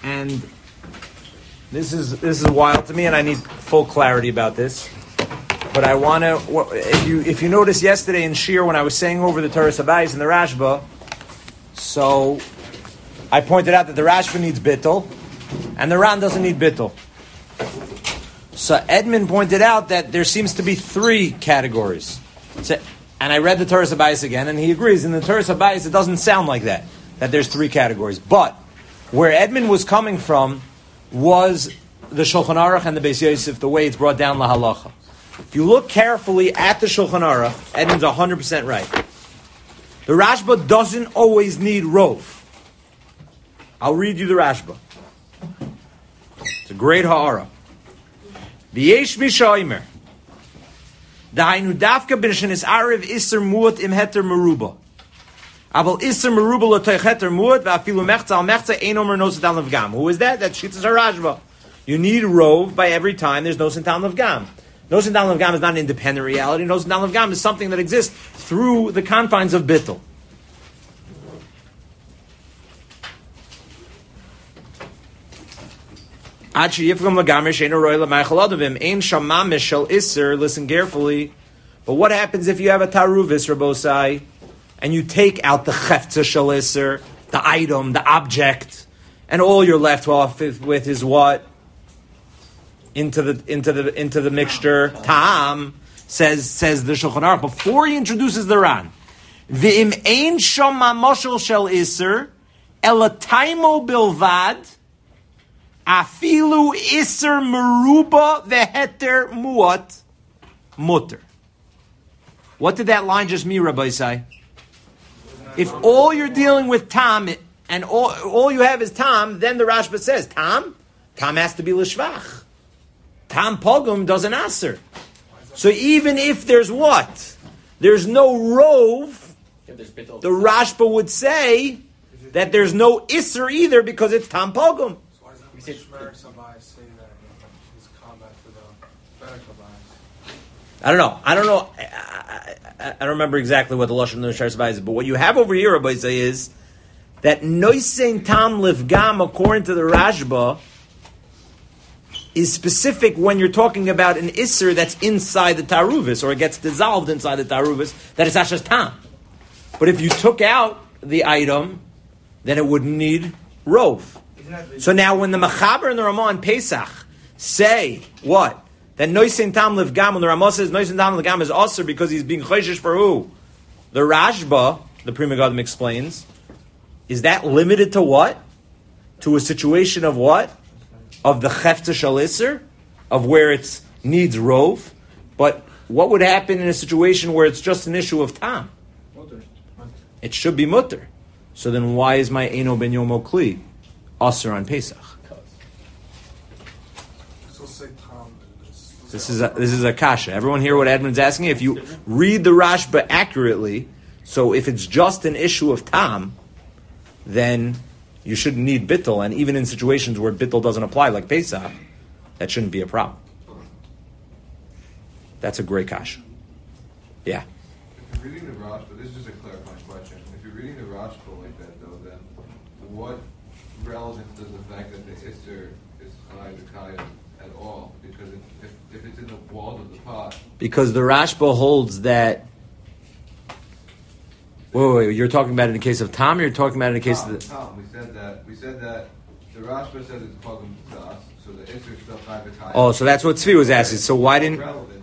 And this is wild to me, and I need full clarity about this. But I want to, if you noticed yesterday in Shir when I was saying over the Torah Sabayis and the Rashba, so I pointed out that the Rashba needs bittul, and the Ran doesn't need bittul. So Edmund pointed out that there seems to be three categories. And I read the Torah Sabayis again, and he agrees. In the Torah Sabayis, it doesn't sound like that there's three categories. But where Edmund was coming from was the Shulchan Aruch and the Beis Yosef, the way it's brought down la halacha. If you look carefully at the Shulchan Aruch, Edmund's 100% right. The Rashba doesn't always need rov. I'll read you the Rashba. It's a great ha'ara. V'yesh mishaymer. Dahainu dafka b'nishenis arev iser muat im heter meruba. Aval iser meruba l'toich heter muat v'afilu mechza al mechza ein omer no sintan levgam. Who is that? That's Shitas HaRashba. You need rov by every time there's no sintan levgam. No sintan levgam is not an independent reality. No sintan levgam is something that exists through the confines of bittul. Listen carefully. But what happens if you have a taruvis, Rabosai, and you take out the cheftza shel iser, the item, the object, and all you're left off with is what? Into the mixture. Tam says the Shulchan Aruch before he introduces the Ran. V'im ein shama moshel shel iser elataimo bilvad. Afilu iser meruba veheter muat mutter. What did that line just mean, Rabbi Isai? If all you're dealing with tam and all you have is tam, then the Rashba says tam has to be l'shvach. Tam pogum doesn't answer. So even if there's what? There's no rov, the Rashba would say that there's no iser either because it's tam pogum. I don't know. I don't remember exactly what the Lashon of the Shar Sabayis is, but what you have over here, Rabbi say, is that noisein tam livgam, according to the Rashba, is specific when you're talking about an isser that's inside the taruvis, or it gets dissolved inside the taruvis, that it's ashas tam. But if you took out the item, then it wouldn't need rov. So now when the Machaber and the Ramah and Pesach say, what? That noisein tam livgam, when the Ramah says noisein tam livgam is also because he's being choishish for who? The Rashba, the Pri Megadim explains, is that limited to what? To a situation of what? Of the cheftza shel iser, of where it needs rov. But what would happen in a situation where it's just an issue of tam? It should be mutter. So then why is my Eino ben Yomo Kli Aser on Pesach? This is a kasha. Everyone hear what Edmund's asking? If you read the Rashba accurately, so if it's just an issue of tam, then you shouldn't need bittul, and even in situations where bittul doesn't apply, like Pesach, that shouldn't be a problem. That's a great kasha. Yeah. If you're reading the Rashba, this is just a clarifying question. If you're reading the Rashba like that, though, then what relevance does the fact that the Isser is Chai B'Kayim at all? Because if it's in the walls of the pot. Because the Rashba holds that. Wait, you're talking about it in the case of Tam, or you're talking about it in the case of the... Tam. We said that the Rashba says it's Pogum Tzas, so the Isser is still Chai B'Kayim. Oh, so that's what Tzvi was asking. So why didn't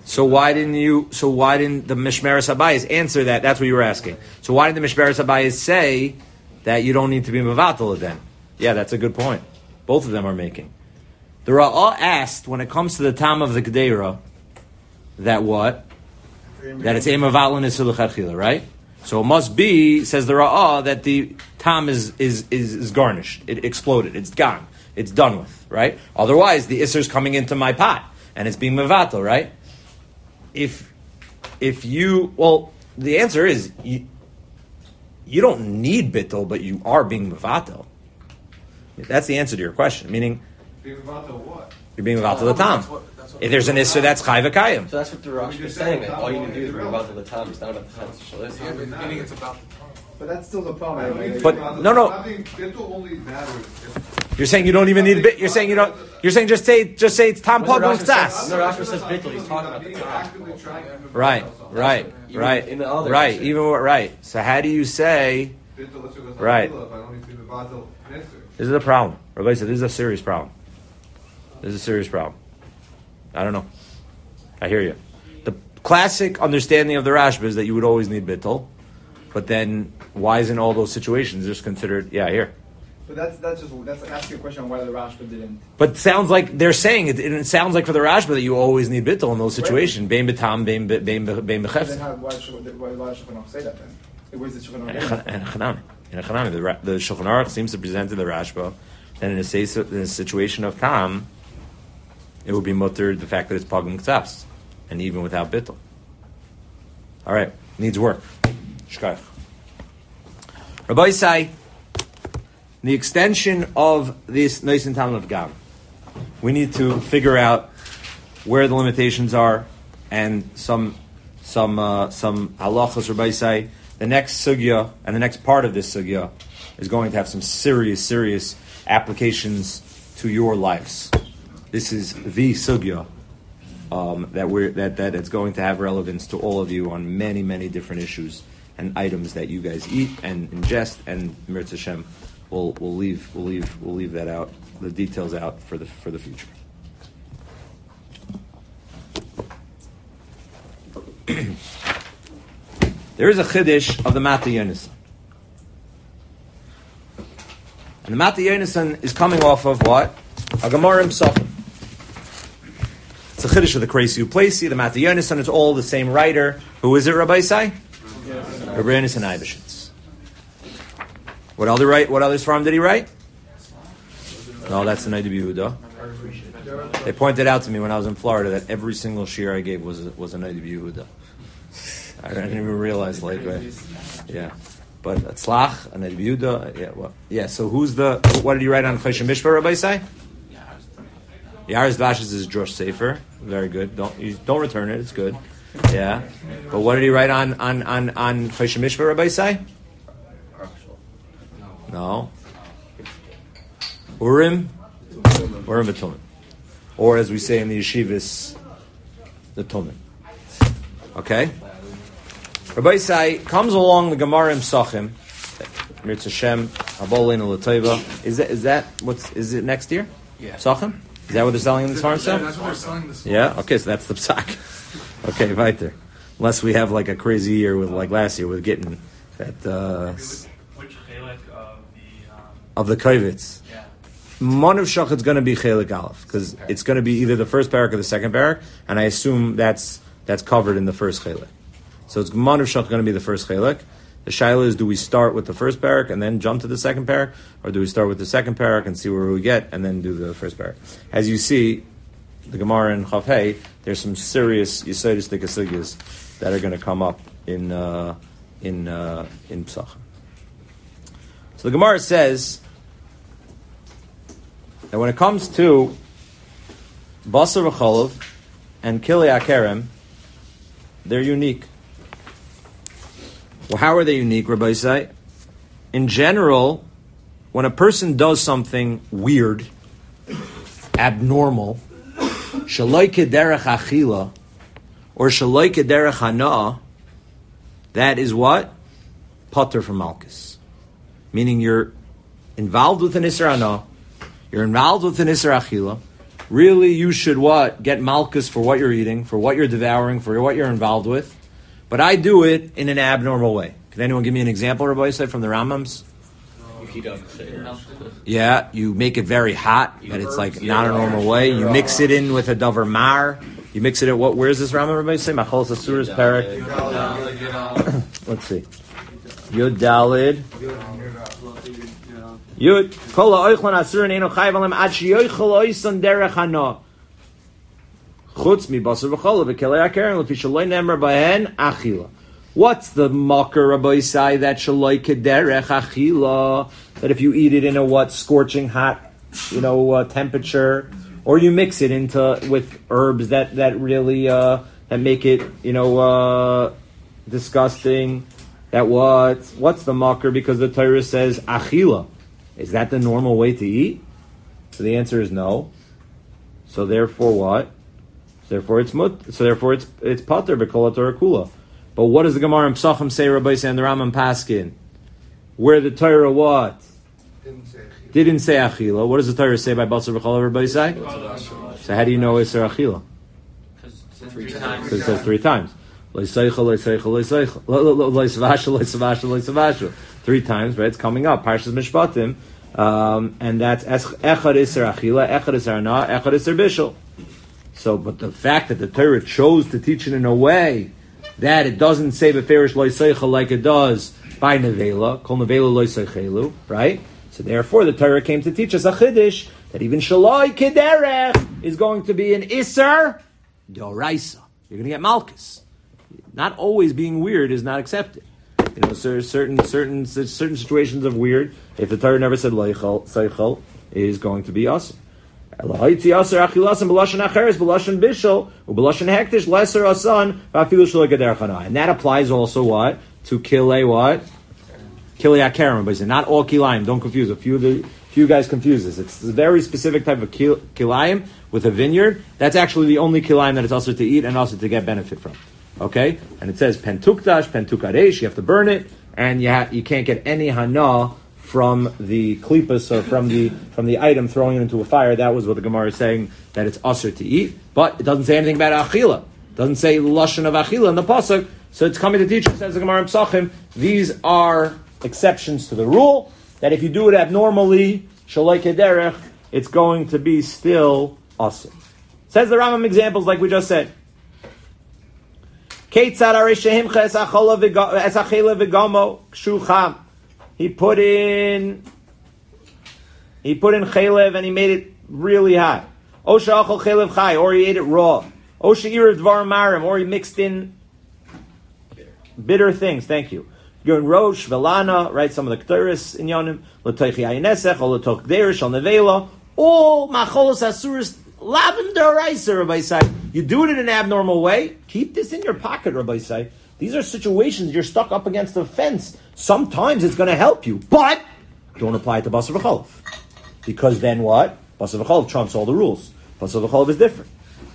the Mishmeres Habayis answer that? That's what you were asking. So why did the Mishmeres Habayis say that you don't need to be Mevatel then? Yeah, that's a good point. Both of them are making. The Ra'ah asked, when it comes to the Tam of the Gedera, that what? That it's Mevatel and Isul Chachila, right? So it must be, says the Ra'ah, that the Tam is garnished. It exploded. It's gone. It's done with, right? Otherwise, the Isser is coming into my pot, and it's being Mevatel, right? If you, well, the answer is, you don't need bittul, but you are being Mevatel. That's the answer to your question. Meaning, being Mevatel what? You're being Mevatel the Tam. If there's an Isser, that's Chai V'Kayim. So that's what the Rosh is saying. That all you need to do is bring about the Tam. It's not about the Tam. Meaning it's about the Tam. But that's still the problem. But no. Bittul only matters if You're saying you don't even need bit. You're saying you don't. You're saying just say it's Tam Pagum Tzas. No, Rashi says bittul. He's talking about the being time. actively trying to Right. In the other Right. section. Even right. So how do you say? Right. This is a problem. Rabbi said this is a serious problem. This is a serious problem. I don't know. I hear you. The classic understanding of the Rashba is that you would always need bittul, but then why isn't all those situations just considered? Yeah, here. But that's asking a question on why the Rashba didn't. But it sounds like they're saying it. It sounds like for the Rashba that you always need bittul in those situations. Bein betam, bein bechefs. Then why should Shulchan Aruch say that then? Where's the Shulchan Aruch? In a Chanami, the Shulchan Aruch seems to present to the Rashba that in a situation of tam, it would be mutter the fact that it's pagum k'tzas, and even without bittul. All right, needs work. Shkach. Rabbi Isai, the extension of this Nisan Tam of Gam, we need to figure out where the limitations are and some halachas. Rabbi Isai, the next sugya and the next part of this sugya is going to have some serious applications to your lives. This is the sugya that it's going to have relevance to all of you on many different issues and items that you guys eat and ingest, and Mirz Hashem we'll leave that out, the details out for the future. There is a chiddush of the Mati Yonasan. And the Mati Yonasan is coming off of what? A Gemara himself. It's a chiddush of the Kreisi Uplesi, the Mati Yonasan. It's all the same writer. Who is it, Rabbi Isai? Yes. Rabbi Yonasan Eibeshitz. What other farm did he write? No, that's the Na'id Yehuda. They pointed out to me when I was in Florida that every single shir I gave was a Na'id Yehuda. I didn't even realize, yeah. But Tzlach, a Na'id Yehuda, So what did he write on Choshen Mishpah, Rabbi Isai? Yaris Dvash is his Josh Sefer. Very good. Don't return it. It's good. Yeah. But what did he write on Choshen Mishpah, Rabbi Isai? No. Urim v'Tumim. Or as we say in the yeshivas, the Tumim. Okay? Rabbi Isai comes along the Gemara in Sachim, Mirz Hashem, Abolin L'Teva. Is it next year? Yeah. Sachim? Is that what they're selling in this farm sale? That's what they're selling this. Yeah? Okay, so that's the psak. Okay, weiter. Unless we have like a crazy year with like last year with getting that Which chelik of the Kovitz. Yeah. Manav Shachat's going to be chelik aleph because it's going to be either the first parak or the second parak, and I assume that's covered in the first chelik. So it's Manav Shachat going to be the first chelik. The shaila is: do we start with the first parak and then jump to the second parak, or do we start with the second parak and see where we get and then do the first parak? As you see, the Gemara in Chaf Hey, there's some serious yesodistic sugyas that are going to come up in Pesachim. So the Gemara says that when it comes to basar v'cholov and kilei akerem, they're unique. Well, how are they unique, Rabbi Isai? In general, when a person does something weird, abnormal, shaloi kederech achila, or shaloi kederech hana'ah, that is what? Pater from Malkus. Meaning you're involved with an Isser Hana'ah, you're involved with an Isser Achila. Really, you should what? Get Malkus for what you're eating, for what you're devouring, for what you're involved with. But I do it in an abnormal way. Can anyone give me an example, Rabbi said, from the Rambams? You heat up. Yeah, you make it very hot, but it's like not a normal way. You mix it in with a davar mar. You mix it at what? Where's this Rambam? Rabbi say Machalas Asuras Parak. Let's see. Yud Dalid. Yud Kol Ha'oichlan Asurin Eino Chayv Alem Ad Sheyoichel Oisan Derech Hana. Chutz Mi Basar V'Chola V'Kelei HaKeren L'Fi Shaloi Nemer Bahen Achila. What's the mocker Rabbi Isai that Shaloi Kederech Achila? That if you eat it in a scorching hot, temperature, or you mix it with herbs that really that make it disgusting. that what's the makar? Because the Torah says achila. Is that the normal way to eat? So the answer is no. So therefore what? Therefore it's pater b'kol Torah kula. But what does the Gemara in Psachim say, Rabbi Say, and the Rambam Paskin? Where the Torah what? Didn't say achila. What does the Torah say by basar v'chol, Rabbi Say? So how do you know Isser achila? Because it says 3 times. 3 times, right? It's coming up. Parshas Mishpatim. And that's Echad Isser Achila, Echad Isser Ana, Echad Isser Bishul. So, but the fact that the Torah chose to teach it in a way that it doesn't say Beferish Lo Yiseichel like it does by Nevela, Kol Nevela Lo Yiseichelu, right? So therefore the Torah came to teach us a Chiddush that even Shaloi Kederech is going to be an Isser Doraisa. You're going to get Malchus. Not always being weird is not accepted. You know, certain situations of weird, if the Torah never said Seichel, is going to be awesome. And that applies also what? To Kilei what? Kilei Akarim. But not all Kilayim. Don't confuse. A few guys confuse this. It's a very specific type of Kilayim with a vineyard. That's actually the only Kilayim that it's also to eat and also to get benefit from. Okay? And it says Pentukdash, Pentukadesh, you have to burn it, and you can't get any hana from the klipas or from the item throwing it into a fire. That was what the Gemara is saying, that it's usher to eat. But it doesn't say anything about achila. It doesn't say lashon of achila in the pasuk. So it's coming to teach us, says the Gemara in Psachim, these are exceptions to the rule, that if you do it abnormally, shaloi kederech, it's going to be still usher. Says the Rambam examples like we just said. He put in chalev and he made it really hot. Or he ate it raw. Or he mixed in bitter things. Thank you. You're in Rosh, Velana, right? Some of the Ketores in Yonim. All macholos asuris lavender rice, Rabbi Say. You do it in an abnormal way, keep this in your pocket, Rabbi Say. These are situations you're stuck up against a fence. Sometimes it's going to help you, but don't apply it to Basar V'Cholov. Because then what? Basar V'Cholov trumps all the rules. Basar V'Cholov is different.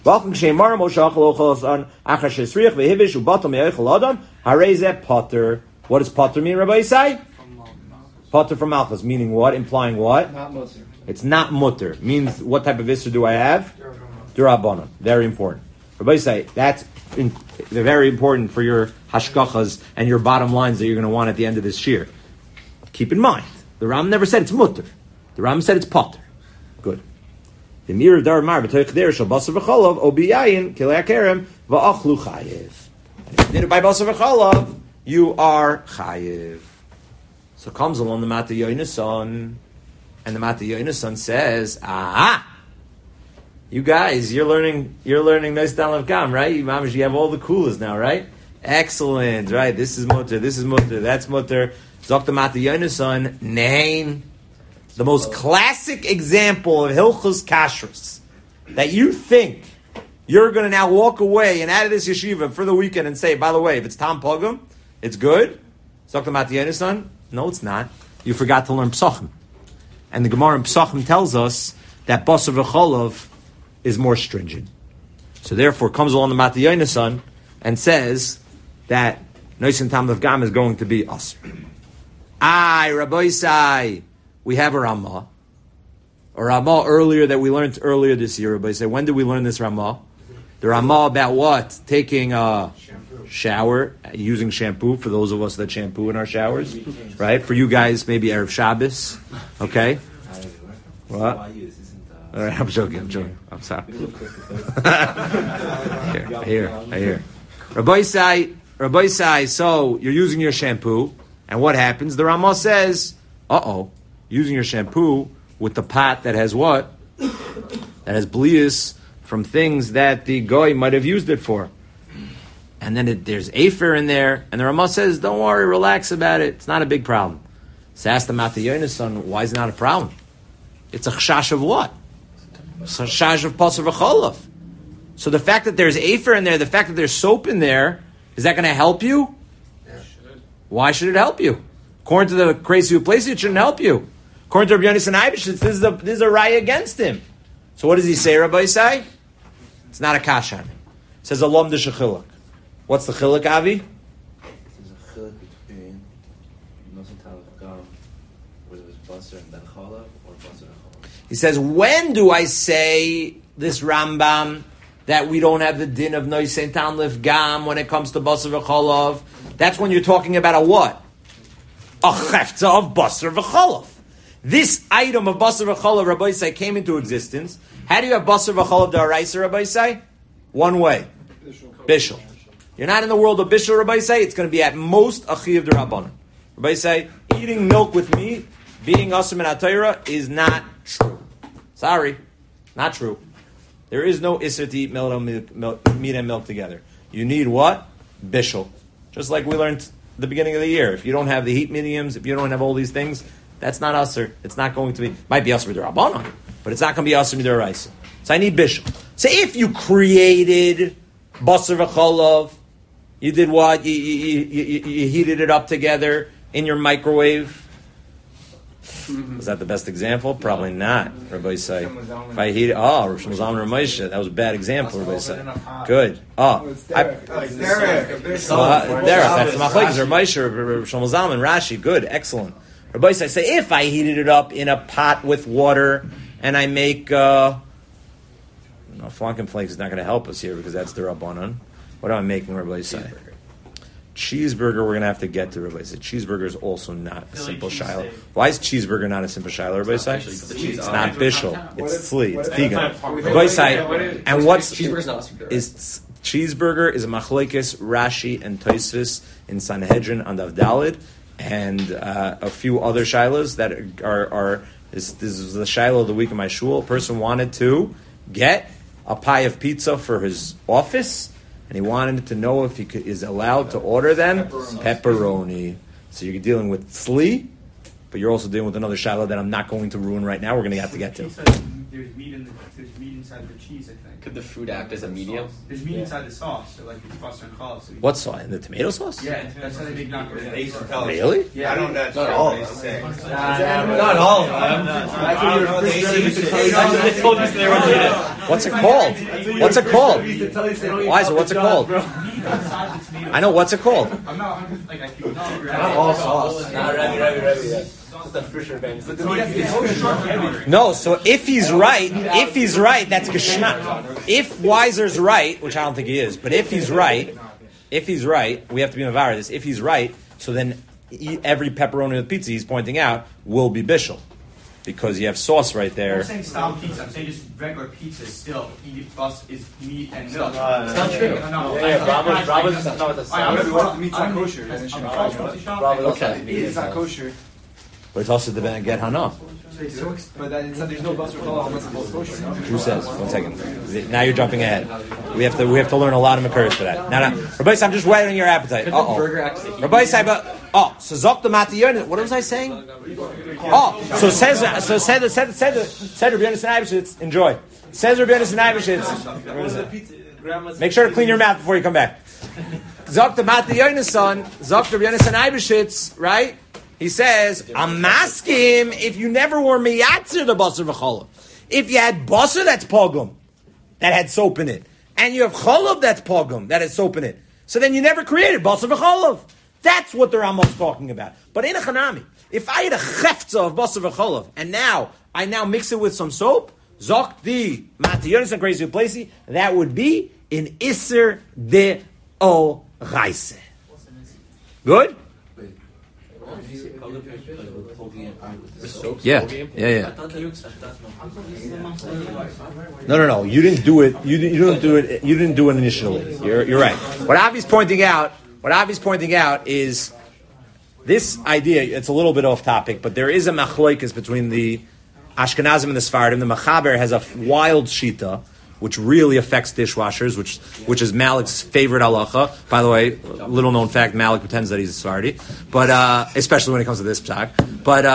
What does Potter mean, Rabbi Say? Potter from Malchus, meaning what? Implying what? Not mutter. It's not mutter. Means what type of issur do I have? Durabanan. Very important. Rabbi Say, they're very important for your hashkachas and your bottom lines that you're going to want at the end of this shir. Keep in mind, the Ram never said it's mutter. The Ram said it's potter. Good. The mir of Daramar b'toich der shal basar v'cholav obiyayin kilei akerem va'achlu chayiv. If you did it by basar v'cholav, you are chayiv. So comes along the Mata Yonason, and the Mata Yonason says, you guys, you're learning Neis Dalav Gam, right? You have all the coolers now, right? Excellent, right? This is mutter, that's mutter. Zok the Mata Yonason, nein. The most classic example of Hilchos Kashrus that you think you're going to now walk away and out of this yeshiva for the weekend and say, by the way, if it's Tam Pogum, it's good. Zok the Mata Yonason, no, it's not. You forgot to learn Psachim. And the Gemara in Psachim tells us that Basar V'Cholov is more stringent. So therefore comes along the Mata Yonason and says that Noisin Tam of Gam is going to be Asr. Rabbi Say, we have a Ramah. A Ramah earlier that we learned earlier this year, Rabbi Say. When did we learn this Ramah? The Ramah about what? Taking a shower, using shampoo for those of us that shampoo in our showers, right? For you guys, maybe Erev Shabbos, okay? What? All right, I'm joking. I'm sorry. I hear. Rabbi Say, so you're using your shampoo, and what happens? The Ramah says, using your shampoo with the pot that has what? That has blius from things that the goy might have used it for. And then there's Afer in there, and the Ramah says, don't worry, relax about it. It's not a big problem. So ask the Mata Yonason, why is it not a problem? It's a chashash of what? It's a chashash of Basar V'Cholov. So the fact that there's Afer in there, the fact that there's soap in there, is that going to help you? Why should it help you? According to the crazy who places it, shouldn't help you. According to Rabbi Yonasan Eibishitz, this is a raya against him. So what does he say, Rabbi Yisai? It's not a kashan. It says alom de shechiluk. What's the chiluk, Avi? There's a chiluk between Nosan Talif Gam, whether it was Basar and Ben Chalav, or Basar and Chalav. He says, when do I say this Rambam that we don't have the din of Noisen Talif Gam when it comes to Basar v'chalav? That's when you're talking about a what? A chefza of Basar v'chalav. This item of Basar v'chalav, Rabbi Yisai, came into existence. How do you have Basar v'chalav d'araisa, Rabbi Yisai? One way. Bishul. You're not in the world of Bishul, Rabbi Yisai. It's going to be at most a chiv d'rabbanan. Rabbi Yisai, eating milk with meat, being asim and atayra, is not true. Sorry. Not true. There is no isser to eat meat and milk together. You need what? Bishul. Just like we learned at the beginning of the year. If you don't have the heat mediums, if you don't have all these things, that's not usser. It's not going to be, might be usser d'rabbanan, but it's not going to be usser d'oraisa. So I need bishul. So if you created basar v'chalav, you did what? You heated it up together in your microwave. Was that the best example? Probably not. Rabbi say, if I heat it, Rosh Zalman Ramosha, that was a bad example. Rabbi say, good. Derek. That's the machlekes. Ramosha, Rosh Zalman, Rashi, good, excellent. Rabbi say, if I heated it up in a pot with water and I make, Flanken flakes is not going to help us here because that's the Rabbanon. What am I making, Rabbi say? Cheeseburger, we're going to have to get to, Rabbi say. Cheeseburger is also not a simple shiloh. Why is cheeseburger not a simple shiloh, Rabbi say? It's not bishul. It's tzli. It's tigan. Rabbi say, and what's cheeseburger is a machlekes Rashi and Tosfos in Sanhedrin on Daf Daled, and a few other shilohs that are this is the shiloh of the week of my shul. A person wanted to get a pie of pizza for his office, and he wanted to know if he is allowed to order them pepperoni. So you're dealing with tzli, but you're also dealing with another shiloh that I'm not going to ruin right now. We're going to have to get to. There's meat inside the cheese, I think. Could the food act as a medium? There's meat inside the sauce, so like it's Basar and Chalav. So What sauce? In the tomato sauce? yeah, that's how they make nachos. Really? Yeah, I don't know. Not all of them. Not all of them. What's it called? What's it called? Wiser, what's it called? I know, what's it called? I'm not like I can Not all sauce. No, so if he's right, that's Geshmak. If Weiser's right, which I don't think he is, but if he's right, we have to be Mavar this. If he's right, so then every pepperoni with pizza he's pointing out will be bishul. Because you have sauce right there. I'm not saying style pizza. I'm saying just regular pizza is still is meat and milk. It's not true. Bravo's not what the The meat's not kosher. Okay. It's not kosher. But it's also the get hana. But there's no basar v'chalav unless it's kosher. No? Who says? 1 second. Now you're jumping ahead. We have to learn a lot of Makaris for that. Now, Rabbi, I'm just whetting your appetite. Rabbi, so Zok the Matiyon. What was I saying? So said Rabbi Yonasan Eibishitz. Enjoy. Says Rabbi Yonasan Eibishitz. Make sure to clean your mouth before you come back. Zok the Matiyon son. Zok Rabbi Yonasan Eibishitz. Right. He says, I'm asking if you never were miyatzer the basar v'chalav. If you had basar that's pogum, that had soap in it, and you have chalav that's pogum, that has soap in it, so then you never created basar v'chalav. That's what the Rambam's talking about. But in a chanami, if I had a chefza of basar v'chalav, and I now mix it with some soap, zok di matiyonis and crazy placey, that would be in iser de o raise. Good? Yeah. No. You didn't do it. You didn't do it. You didn't do it initially. You're right. What Avi's pointing out is this idea. It's a little bit off topic, but there is a machlokes between the Ashkenazim and the Sfardim. The Machaber has a wild shita, which really affects dishwashers, which is Malik's favorite halacha. By the way, little known fact, Malik pretends that he's a Sephardi, but especially when it comes to this psak. But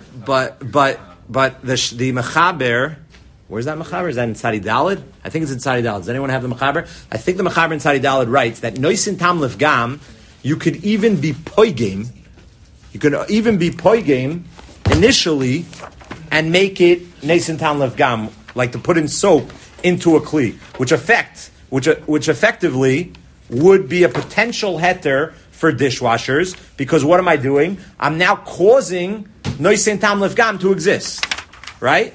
the Mechaber, where's that Mechaber? Is that in Tzadi Daled? I think it's in Tzadi Daled. Does anyone have the Mechaber? I think the Mechaber in Tzadi Daled writes that Noisin Tam Lefgam you could even be poigim. You could even be poigim initially and make it nesin tan lefgam, like to put in soap into a kli, which effectively would be a potential heter for dishwashers, because what am I doing? I'm now causing nesin tan lefgam to exist, right?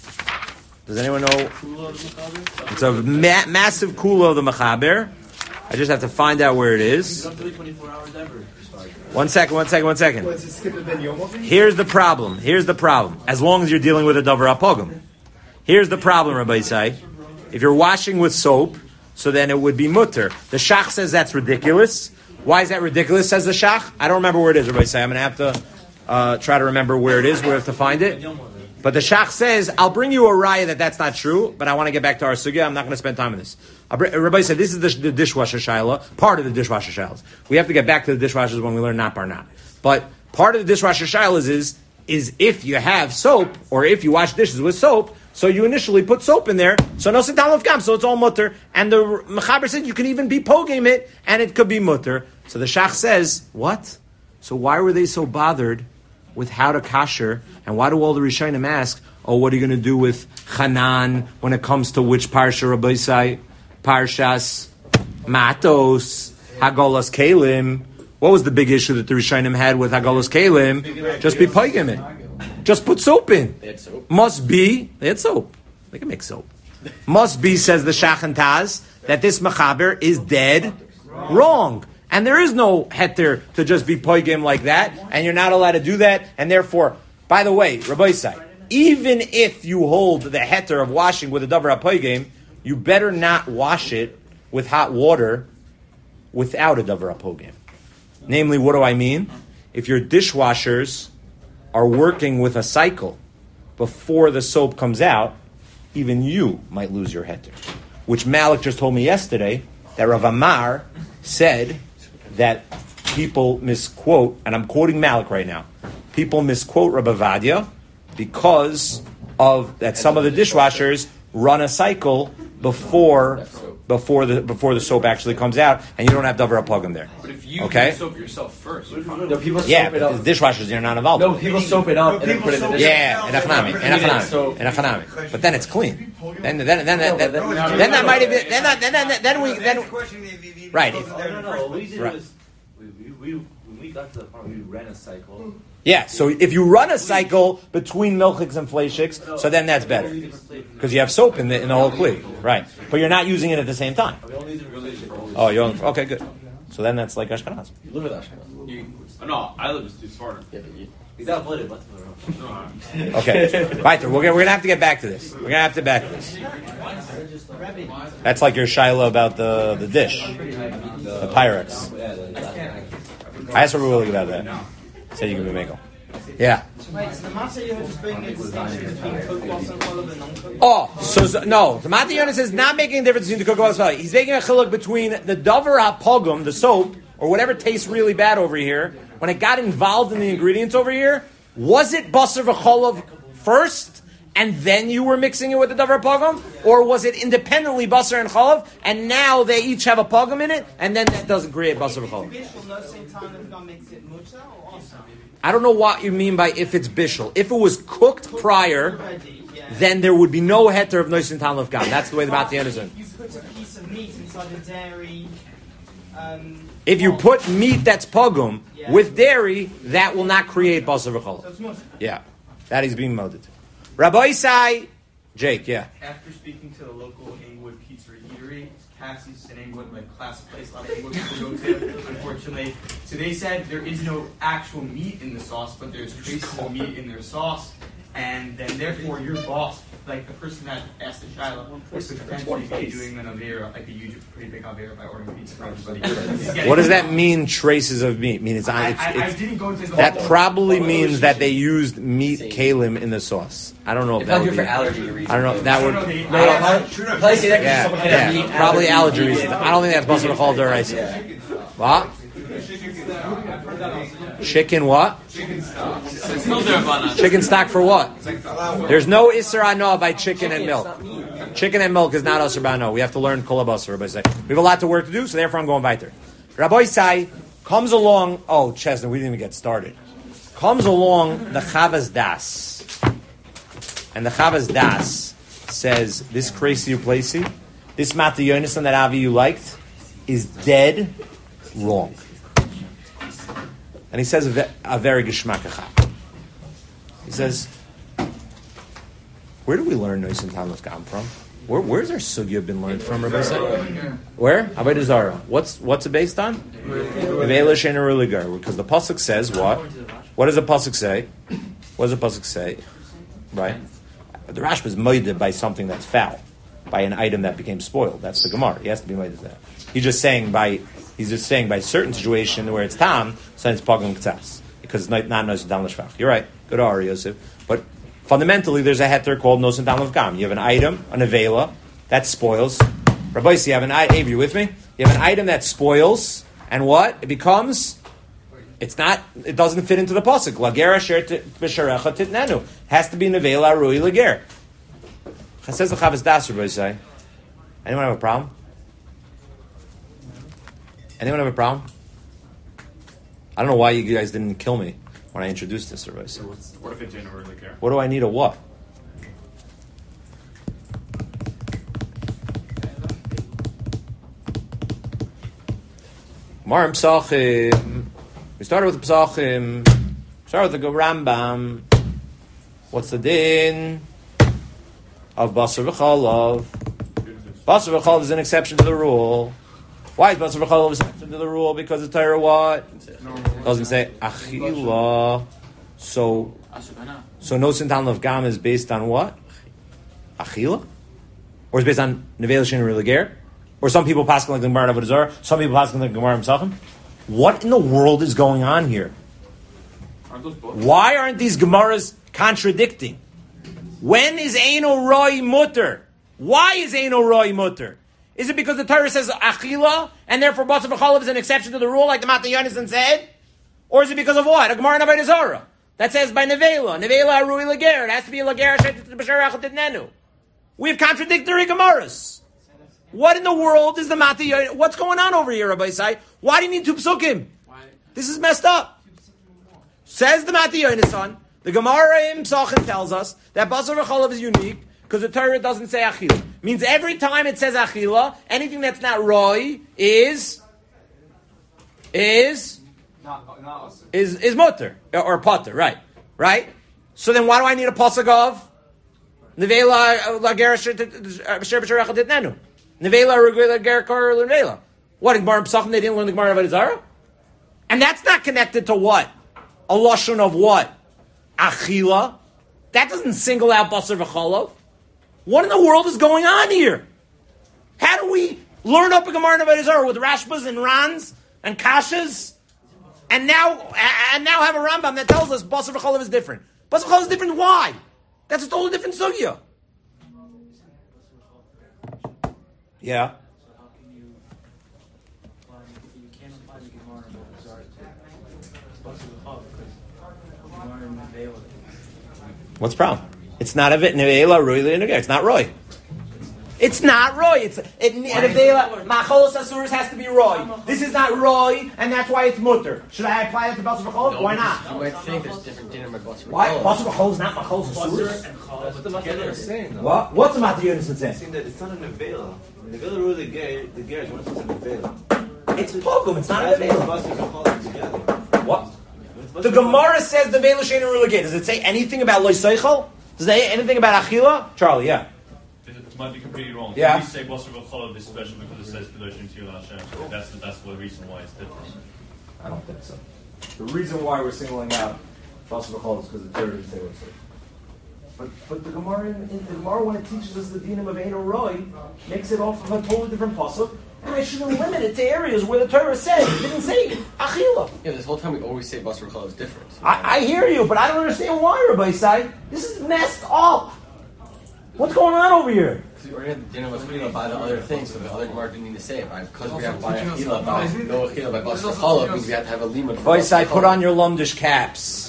Does anyone know? It's a massive kula of the mechaber. I just have to find out where it is. 24 hours ever. One second. Let's just skip the Ben Yomo thing. Here's the problem. As long as you're dealing with a davar apogum. Here's the problem, Rabbi Isai. If you're washing with soap, so then it would be mutter. The Shach says that's ridiculous. Why is that ridiculous, says the Shach? I don't remember where it is, Rabbi Isai. I'm going to have to try to remember where it is. We have to find it. But the Shach says, I'll bring you a raya that's not true, but I want to get back to our sugya. I'm not going to spend time on this. Rabbi said, this is the dishwasher shaila, part of the dishwasher shailas. We have to get back to the dishwashers when we learn not bar not. But part of the dishwasher shailas is if you have soap, or if you wash dishes with soap, so you initially put soap in there, so no sitam of gam, so it's all mutter. And the mechaber said you can even be pogame it, and it could be mutter. So the Shach says, what? So why were they so bothered with how to kasher, and why do all the Rishonim ask, oh, what are you going to do with Chanan when it comes to which parsha, Rabbi Isai? Parshas Matos, Hagolas Kalim. What was the big issue that the Rishonim had with Hagolas Kalim? Just be paigim it. Just put soap in. They had soap. Must be, they had soap. They can make soap. Must be, says the Shach and Taz, that this mechaber is dead wrong. And there is no heter to just be poigim like that, and you're not allowed to do that, and therefore, by the way, Rabbi Isai, even if you hold the heter of washing with a davar poigim, you better not wash it with hot water without a davar poigim. Namely, what do I mean? If your dishwashers are working with a cycle before the soap comes out, even you might lose your heter. Which Malik just told me yesterday, that Rav Amar said that people misquote, and I'm quoting Malik right now, people misquote Rabbi Vadia because of that some of the dishwashers run a cycle before the soap actually comes out, and you don't have davar apogim there. But if you okay? soap yourself first, you're fine. No, people soap Yeah, it but up. the dishwashers you're not involved. No, with. people soap it up and then put it in the dish. Yeah, in Afnami. But then it's clean. Then that might have been. Then right. No. We did Right. was when we got to the part where we ran a cycle. Yeah, so if you run a cycle between milchiks and fleishiks, so then that's better. Because you have soap in the whole kli. Right. But you're not using it at the same time. We only use it related for Oh, you're okay, good. So then that's like Ashkenaz. You live with Ashkenaz. No, I live in Sparta. Yeah, but he's not blooded. What's the wrong? Okay. Right, we're going to have to get back to this. We're going to have to get back to this. That's like your Shiloh about the dish. The Pyrex. I asked Rabbi Willig about that. Said you can be Mako. Yeah. Wait, so the Matzah you're just bringing a distinction between cooked and cholov and non-cooked? Oh, no. The Mati Yonis is not making a difference between the cookah and He's making a chiluk between the davar hapogum, the soap, or whatever tastes really bad over here. When it got involved in the ingredients over here, was it basar v'cholov first, and then you were mixing it with the davar hapogum, or was it independently basar and cholov, and now they each have a pogum in it, and then that doesn't create basar v'cholov? Bishul, no same time if God makes it mucha or also? I don't know what you mean by if it's bishul. If it was cooked prior, Already, yeah. then there would be no heter of noisin tan of gam. That's the way the Mati Yonis is. You put a piece of meat inside a dairy. If you put meat that's pogum Yeah. with dairy, that will not create basar v'cholov. So it's mucha. Yeah, that is being molded. Rabbi Isai, Jake, yeah. After speaking to the local Inglewood Pizza Eatery, Cassie's in Inglewood, like classic place, a lot of Inglewood people go to, unfortunately. So they said there is no actual meat in the sauce, but there's traces of meat in their sauce, and then therefore your boss, like the person that asked the Shiloh, could potentially be doing an Avera, like a huge, pretty big Avera by ordering pizza for everybody. What does that mean? Traces of meat? I mean, I didn't go into the that whole- probably means that they used meat kalim in the sauce. I don't know if If that not would here be. for allergy reasons. I don't know if that would. They- Probably say that because someone had a meat Probably allergy. allergy reasons. I don't think that's basar v'chol deraisa. What? Chicken what? It's no derabana. Chicken stock for what? There's no isser anoah by chicken and milk. Chicken and milk is not asur b'ano. We have to learn kol basar. We have a lot to work to do, so therefore I'm going weiter. Rabbi Isai, Comes along. Oh, Chesner, we didn't even get started. Comes along the Chavas Das, and the Chavas Das says this crazy placey, this Mata Yonasan that Avi you liked, is dead wrong. And he says a very geschmack achap. He says, where do we learn Nois and Talmud Gam from? Where's our sugya been learned from, Rabbi Say? Where? Avodah Zarah. What's it based on? Nevela Shein Ruligar. Because the pasuk says what? What does the pasuk say? What does the pasuk say? Right? The Rashba is moided by something that's foul, by an item that became spoiled. That's the Gemara. He has to be moided that. He's just saying by certain situation where it's tam, so it's pagam k'tas, because it's not nos dam l'shvach. You're right. Good Ari Yosef. But fundamentally, there's a heter called nos and dam l'vgam. You have an item, a nevela, that spoils. Rabbi, you have an item. Are you with me? You have an item that spoils, and what? It becomes. It's not. It doesn't fit into the pasuk. Lager asher b'sharecha titnenu. Has to be nevela rui lager. Says the Chavas Das. Rabbi say. Anyone have a problem? Anyone have a problem? I don't know why you guys didn't kill me when I introduced this, Rabbi. So what if it didn't really care? What do I need a what? Marim Psachim. We started with the Psachim. Started with the Rambam. What's the din of Basar v'chalav? Basar v'chalav is an exception to the rule. Why is Basar v'chalav an exception to the rule? Because the Torah what? Doesn't say Achila. So no Sintan of Gam is based on what? Achila? Or is based on Nevel Shin Rilager? Or some people pass like the Gemara Avodah Zarah, some people pass like the Gemara Psachim. What in the world is going on here? Why aren't these Gemaras contradicting? When is Eino Roi Mutter? Why is Eino Roi Mutter? Is it because the Torah says Achila, and therefore Basar v'chalav is an exception to the rule, like the Matan Yonasan said? Or is it because of what? A Gemara in Avodah Zarah that says by Nevela Arui Lager, it has to be a Lager B'Sharach Tidnenu. We have contradictory Gemaras. What in the world is the Matan Yonasan? What's going on over here, Rabbi Isai? Why do you need two psukim? This is messed up. Says the Matan Yonasan, the Gemara in Psachim tells us that Basar v'chalav is unique because the Torah doesn't say Achila. Means every time it says Achila, anything that's not Roy is Mutter or Potter, right? So then why do I need a pasuk of Nevela Lager B'Sharach Titnenu? Nevela Lager Kor Nevela. What in Gemara Psachim they didn't learn the Gemara Avodah Zarah? And that's not connected to what? A lashon of what? Achila. That doesn't single out Basar v'chalav. What in the world is going on here? How do we learn up a Gemara Avodah Zarah with Rashbas and Rans and Kashas, and now have a Rambam that tells us Basar v'chalav is different? Basar v'chalav is different. Why? That's a totally different sugya. Yeah. What's the problem? It's not a vit nevela roy. It's not roy. It's not roy. Macholos asuras has to be roy. This is not roy, and that's why it's mutter. Should I apply it to Basar v'chalav? Why not? You might think there's different dinner by Basar v'chalav. Why Basar v'chalav is not macholos asuras? That's what the Matan is saying. Though. What? What's the Matan Yonasan saying? Saying that it's not a nevela. Nevela really the ger is one of the nevela. It's pogum. It's not a nevela. Basar v'chalav together. What? The Gemara says the Vela Shein Rulegay. Does it say anything about Lo Seichel? Does it say anything about Achila? Charlie, yeah. It might be completely wrong. Yeah. We say Basar v'chalav is special because it says Kedoshim Tiyul Hashem. That's the reason why it's different. I don't think so. The reason why we're singling out Basar v'chalav is because the Torah didn't say Lo Seichel. But the Gemara in the Gemara, when it teaches us the dinam of Eino Roy, makes it off of a totally different pasuk. And I shouldn't limit it to areas where the Torah said it didn't say Achila. Yeah, this whole time we always say Basar v'chalav is different. So I hear you, but I don't understand why, Rabbi Say. This is messed up. What's going on over here? because we already had the dinner with Achila by the other things, so the other Gemara didn't need to say it. Because we have by Achila, by no Achila, by Basar v'chalav, means we have to have a limud. Rabbi Say, put on your lumdish caps.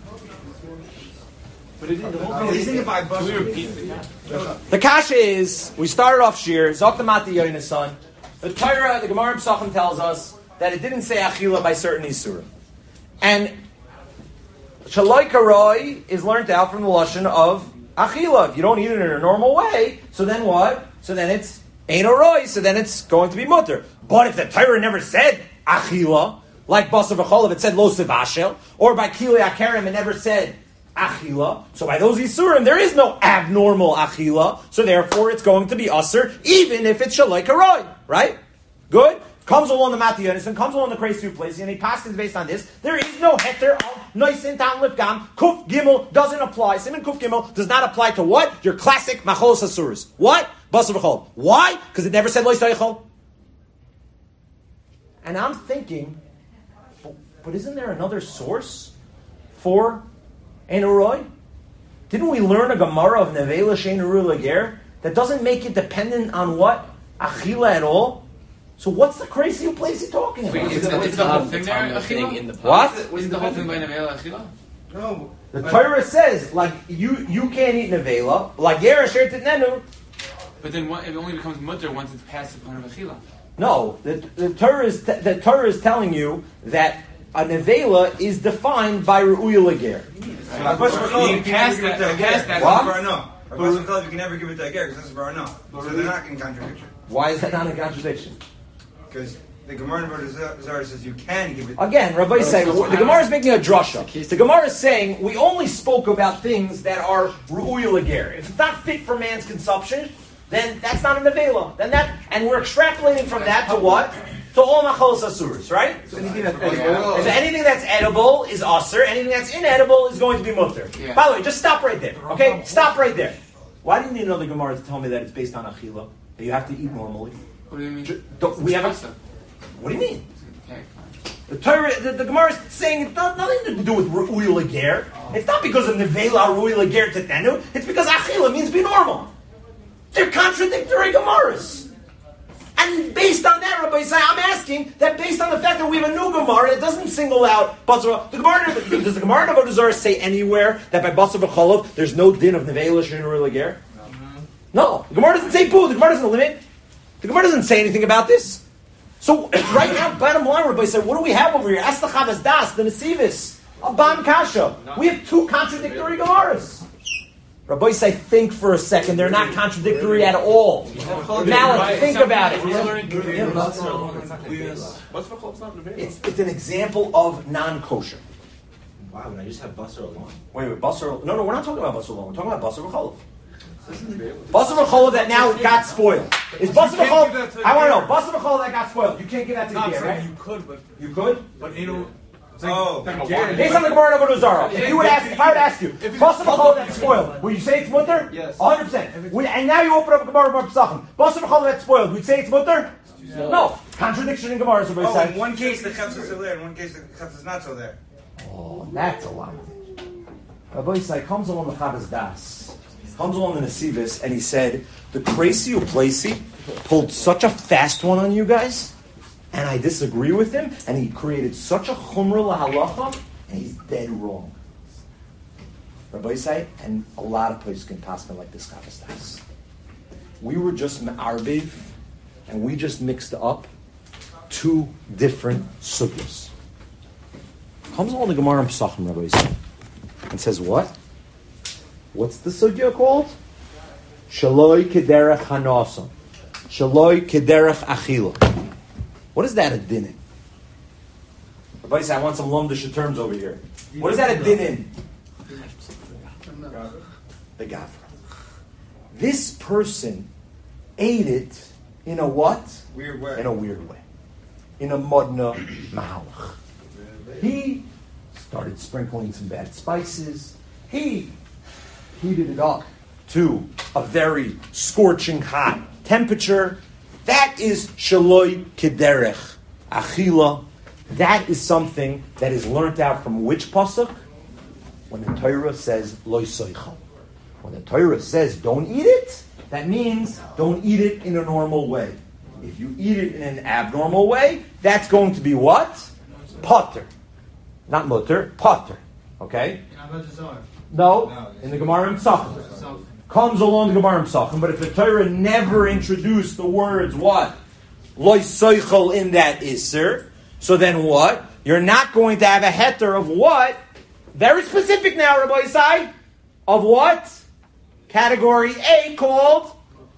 The kasha is, we started off shir, Zok the Mati Yonasan. The Torah, the Gemara in Psachim tells us that it didn't say achila by certain isurim. And shaloi karoi is learned out from the lashon of achila. If you don't eat it in a normal way, so then what? So then it's ein aroi, so then it's going to be mutter. But if the Torah never said achila, like basar v'cholav, it said lo sevashel, or by kilei akarim, it never said achila. So by those isurim, there is no abnormal achila. So therefore, it's going to be usher, even if it's shaloi karoi. Right? Good? Comes along the Matiyanis and comes along the crazy place, and he passes based on this. There is no heter of noisin tam lifgam. Kuf gimel doesn't apply. Siman kuf gimel does not apply to what? Your classic macholos asuras. What? Basar v'chol. Why? Because it never said lo yisaychol. And I'm thinking, but isn't there another source for ein uroi? Didn't we learn a Gemara of nevela shein urui lager that doesn't make it dependent on what? Achila at all? So what's the crazy place you're talking about? Wait, is the whole thing there, achila? In the What? Isn't the whole thing by nevela achila? No. The Torah says, like, you can't eat nevela, like yer asher titnenu. But then it only becomes mutter once it's past the point of achila. No, the Torah is telling you that a nevela is defined by ru'uya lager. Past that. What? You can never give it to a ger because that's a no. So they're not in contradiction. Why is that not a contradiction? Because the Gemara in Vodazar says you can give it. Again, Rabbi say the Gemara is making a drasha. The Gemara is saying we only spoke about things that are ru'uya lager. If it's not fit for man's consumption, then that's not a nevela. And we're extrapolating from that to what? To all macholos asuras, right? So anything that's edible is asur. Anything that's inedible is going to be mutter. Yeah. By the way, just stop right there. Okay, stop right there. Why didn't you know the Gemara to tell me that it's based on achila? That you have to eat normally. What do you mean? We have what do you mean? The Torah, the Gemara is saying it's nothing to do with ru'uya lager. It's not because of nevela ru'uya lager tetenu. It's because achila means be normal. They're contradictory Gemaras. And based on that, Rabbi Yisai, I'm asking that based on the fact that we have a new Gemara that doesn't single out Basar. Does the Gemara in Avodah Zarah say anywhere that by Basar v'Cholov there's no din of nevela shein urui lager? No. The Gemara doesn't say boo. The Gemara doesn't limit. The Gemara doesn't say anything about this. So right now, bottom line, Rabbi said, what do we have over here? Ask the Chavas Das, the Nesivis, Abam Kasha. We have two contradictory Gemaras. Rabbi say, think for a second. They're not contradictory at all. Now, think about it. It's an example of non-kosher. Why would I just have basar alone? Wait, basar. No, we're not talking about basar alone. We're talking about basar v'cholov. Basar v'cholov that now got spoiled. Is basar v'cholov? I want to know. Basar v'cholov that got spoiled. You can't give that to the gear, right? You could, but You could? Based on Based on the Gemara of Avodah Zarah, if I would ask you, basar v'cholov that's spoiled, would you say it's mutter? Yes. 100%. And now you open up a Gemara of Pesachim. Basar v'cholov that's spoiled, would you say it's mutter? No. Contradiction in Gemara. In one case the chutz is still there, in one case the chutz is not so there. Oh, that's a lot. Rabbi Yisai comes along the Chavas Das, comes along the Nesivis, and he said, the Crazy Uplasi pulled such a fast one on you guys, and I disagree with him, and he created such a chumrah lahalacha, and he's dead wrong. Rabbi Yisai, and a lot of places can pass me like this Chavas Das. We were just ma'arbiv, and we just mixed up two different sugyas. Comes along the Gemara in Pesachim, Rabbi Yisrael, and says what? What's the sugya called? Shaloi kederech hanasam. Shaloi kederech achila. What is that a din in? Rabbi Yisrael, I want some lumdish terms over here. What is that a din in? The gafra. This person ate it in a what? Weird way. In a weird way. In a modna mahalach. He started sprinkling some bad spices. He heated it up to a very scorching hot temperature. That is shaloi kederech achila. That is something that is learnt out from which pasuk? When the Torah says lo soichal. When the Torah says don't eat it, that means don't eat it in a normal way. If you eat it in an abnormal way, that's going to be what? Potter. Not mutter, potter. Okay? No, in the Gemara in Pesachim. Comes along the Gemara in Pesachim, but if the Torah never introduced the words what? Lo soichel in that iser, So then what? You're not going to have a heter of what? Very specific now, Rabbi Yisai. Of what? Category A called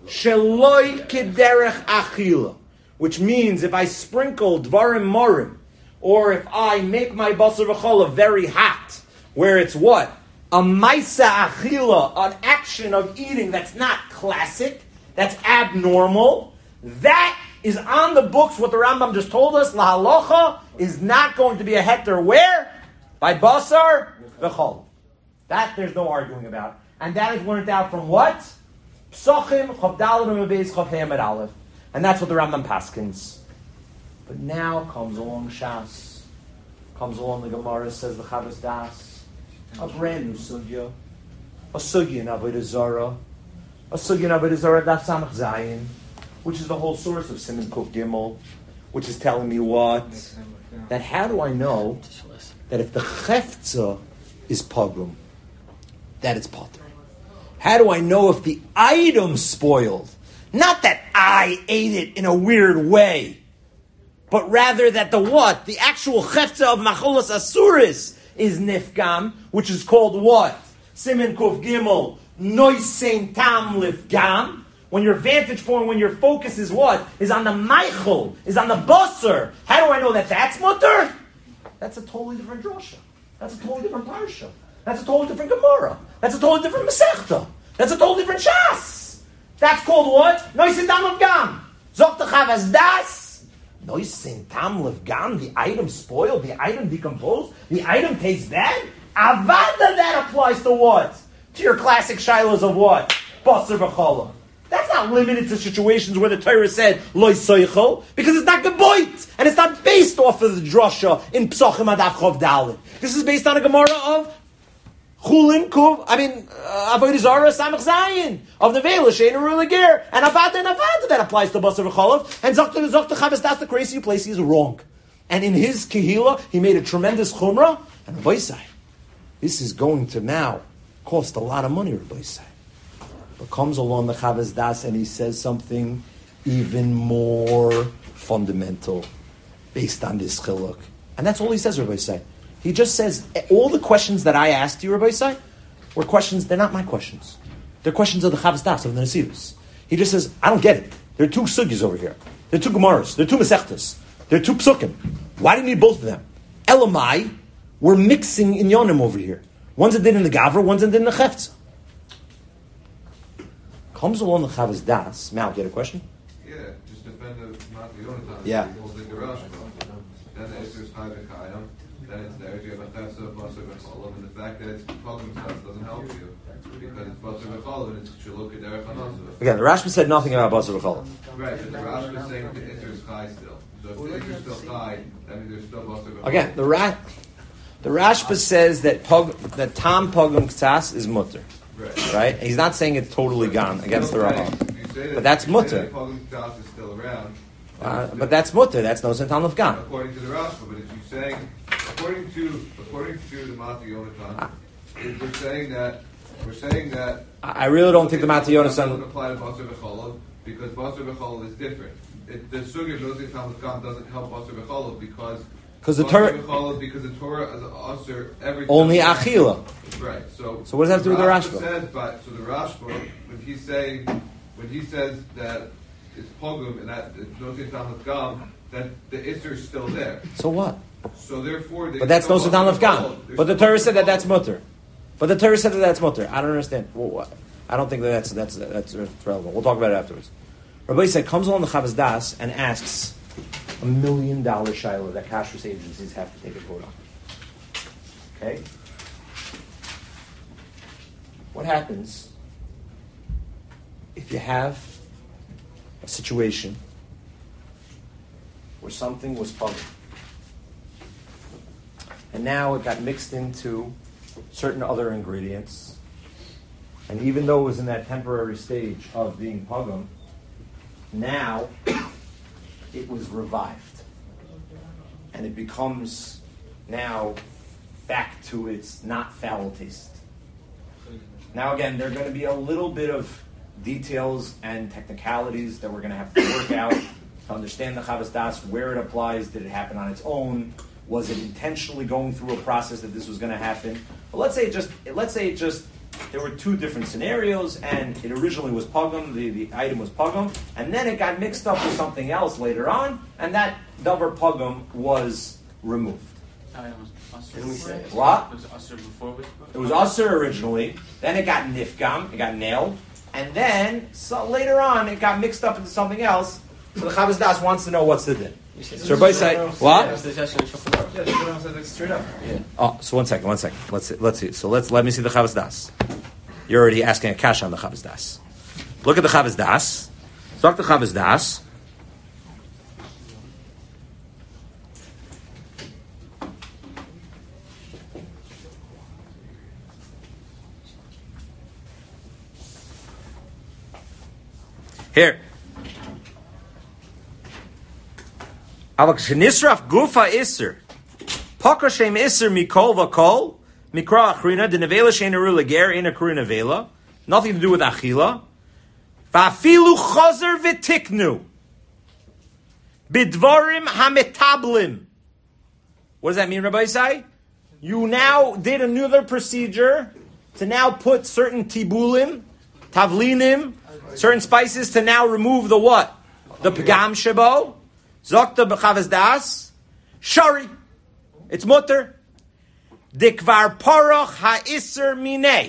Sheloi Kederech Achila. Which means if I sprinkle Dvarim Morim, or if I make my Basar V'chola very hot, where it's what? A Maisa Achila, an action of eating that's not classic, that's abnormal, that is on the books. What the Rambam just told us, La Halacha, is not going to be a heter where? By Basar V'chol. That there's no arguing about. And that is learned out from what? Psachim, Chav Daled U'Mebeis, Chav Hei Amud Aleph. And that's what the Rambam paskins. But now comes along Shas. Comes along the Gemara, says the Chavos Das. A brand new sugya. A sugya in Avodah Zarah. A sugya in Avodah Zarah, Daf Samach Zayin. Which is the whole source of Siman Kuf Gimel. Which is telling me what? That how do I know that if the Chefza is pogrom, that it's potter? How do I know if the item spoiled? Not that I ate it in a weird way, but rather that the what? The actual chefza of macholas asuris is nifgam, which is called what? Siman Kuf Gimel, noisein tam lifgam. When your vantage point, when your focus is what? Is on the meichel, is on the basar. How do I know that that's mutter? That's a totally different drasha. That's a totally different parsha. That's a totally different Gemara. That's a totally different Masechta. That's a totally different Shas. That's called what? Noisin tam levgam. Zok the Chavos Das. Noisin tam levgam. The item spoiled. The item decomposed. The item tastes bad. Avada, that applies to what? To your classic shilas of what? Basar v'chola. That's not limited to situations where the Torah said loy soichel, because it's not geboit, and it's not based off of the drasha in Psachim Adaf Chav Dalet. This is based on a Gemara of Chulin Kuv, Avodah Zarah Samach Zayin of Nevela Shein Ruliger and Avada that applies to Basar v'Cholav. And Zok the Chavos Das, the crazy place, is wrong. And in his Kehila, he made a tremendous chumrah. And Rabbi Yisai, this is going to now cost a lot of money, Rabbi Yisai. But comes along the Chavos Das and he says something even more fundamental based on this chiluk. And that's all he says, Rabbi Yisai. He just says, all the questions that I asked you, Rabbi Yisai, were questions, they're not my questions. They're questions of the Chavos Das, of the Nesivos. He just says, I don't get it. There are two sugyas over here. There are two Gemaras. There are two Masechtas. There are two Psukim. Why do you need both of them? Elamai, we're mixing in Yonim over here. One's a din in the Gavra, one's a din in the Chefza. Comes along the Chavos Das. Mal, get a question? Yeah, just defend the Yonatan. Yeah. Then the Isser is Chai V'Kayim. Then it's there. You have a Chefza, Basar V'Cholav, and the fact that it's Pogrom stuff doesn't help you because it's Basar V'Cholav and it's Shaluk Kederech Hanasu. Again, the Rashba said nothing about Basar V'Cholav. Right, but the Rashba is saying the Isser is Chai still. So if the Isser is still Chai, that means there's still Basar V'Cholav. Again, the Rashba says that Tam Pogrom Ktas is mutter. Right? He's not saying it's totally gone against the Rambam. But that's mutter. Pogrom Ktas is still around. But that's mutter. That's no sentan of gam. According to the Rashba, but if you're saying, according to the Mati Yonatan, we're saying that I really don't think the Mati Yonatan doesn't apply to Basar V'Cholav because Basar V'Cholav is different. The Sugya of Nozik Tam Gam doesn't help Basar V'Cholav because the Torah, because the Torah is usher everything. Only achila. Right. So what does that have to do with the Rashba? So the Rashba, when he says that it's pogum and that it's Nozik Tam Gam, that the Isser is still there. So what? So therefore, but that's no Satan of Gam. But the Torah said that that's mutter. But the Torah said that that's mutter. I don't understand. Well, I don't think that's relevant. We'll talk about it afterwards. Rabbi said comes along the Chavos Das and asks $1 million shiloh that kashrus agencies have to take a vote on. Okay. What happens if you have a situation where something was public and now it got mixed into certain other ingredients, and even though it was in that temporary stage of being pogum, now it was revived and it becomes now back to its not foul taste. Now again, there are going to be a little bit of details and technicalities that we're going to have to work out to understand the Chavas Das, where it applies. Did it happen on its own? Was it intentionally going through a process that this was going to happen? But let's say it just there were two different scenarios, and it originally was pogum, the item was pogum, and then it got mixed up with something else later on, and that davar pogum was removed. Can we say What? It was Usher before It was Usher originally, then it got nifgam, it got nailed, and then later on it got mixed up into something else, so the Chavas Das wants to know what's the din. So everybody say, what? That's the suggestion in Shulchan Aruch. Yeah, Shulchan Aruch says it straight up. Yeah. Oh, so one second. Let's see. So let me see the Chavas Das. You're already asking a kasha on the Chavas Das. Look at the Chavas Das. Talk the Chavas Das. Here. Avak shenisraf gufa iser. Poker shem iser mikol vakol. Mikra achrina. The nevela sheneru leger in a kuru nevela. Nothing to do with achila. Va'afilu chazer v'tiknu. Bidvarim hametablim. What does that mean, Rabbi Isai? You now did another procedure to now put certain tibulim, tavlinim, certain spices to now remove the what? The pagam shebo. Zokta b'chavas das. Shari. It's mutter. Dikvar paroch ha'isr minei.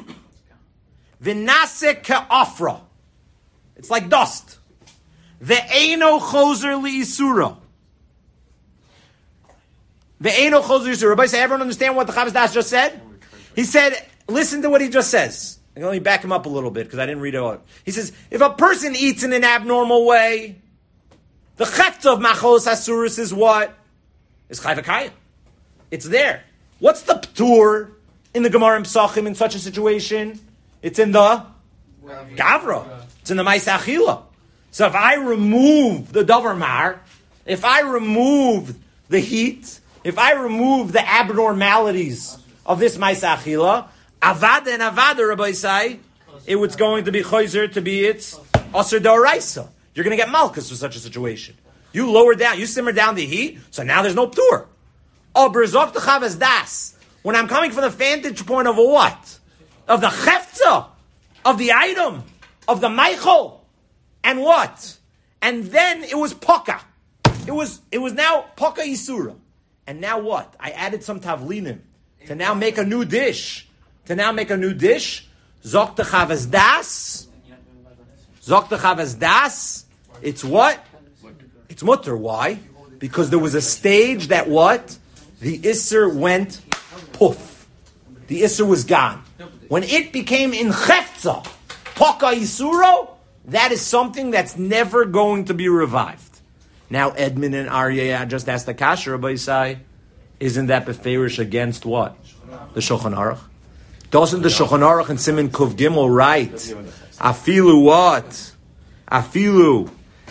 V'nase ka'afra. It's like dust. Ve'eno chozer li'isura. Ve'eno chozer li'isura. Everybody say, everyone understand what the Chavas Das just said? He said, listen to what he just says. I can only back him up a little bit because I didn't read it all. He says, if a person eats in an abnormal way, the chefta of macholos asuris is what? Is chayvakayim. It's there. What's the ptur in the Gemara and Psachim in such a situation? It's in the gavra. It's in the ma'aseh achila. So if I remove the davar mar, if I remove the heat, if I remove the abnormalities of this ma'aseh achila, avad and avada, Rabbi say, it was going to be chayzer to be its aser d'oraisa. You're going to get malchus for such a situation. You lower down, you simmer down the heat, so now there's no ptur. Oh, berzok the Chavas Das. When I'm coming from the vantage point of a what? Of the chefza, of the item, of the meichel, and what? And then it was poka. It was now poka isura. And now what? I added some tavlinim to now make a new dish. Zok the Chavas Das. Zok the Chavas Das. It's what? It's mutter. Why? Because there was a stage that what? The Isser went poof. The Isser was gone. When it became in Chefza, Poka Isuro, that is something that's never going to be revived. Now Edmund and Aryeh just asked the Kasha, Rabbi Yisai, isn't that beferish against what? The Shulchan Aruch. Doesn't the Shulchan Aruch and Siman Kuv Gimel write? Afilu what? Afilu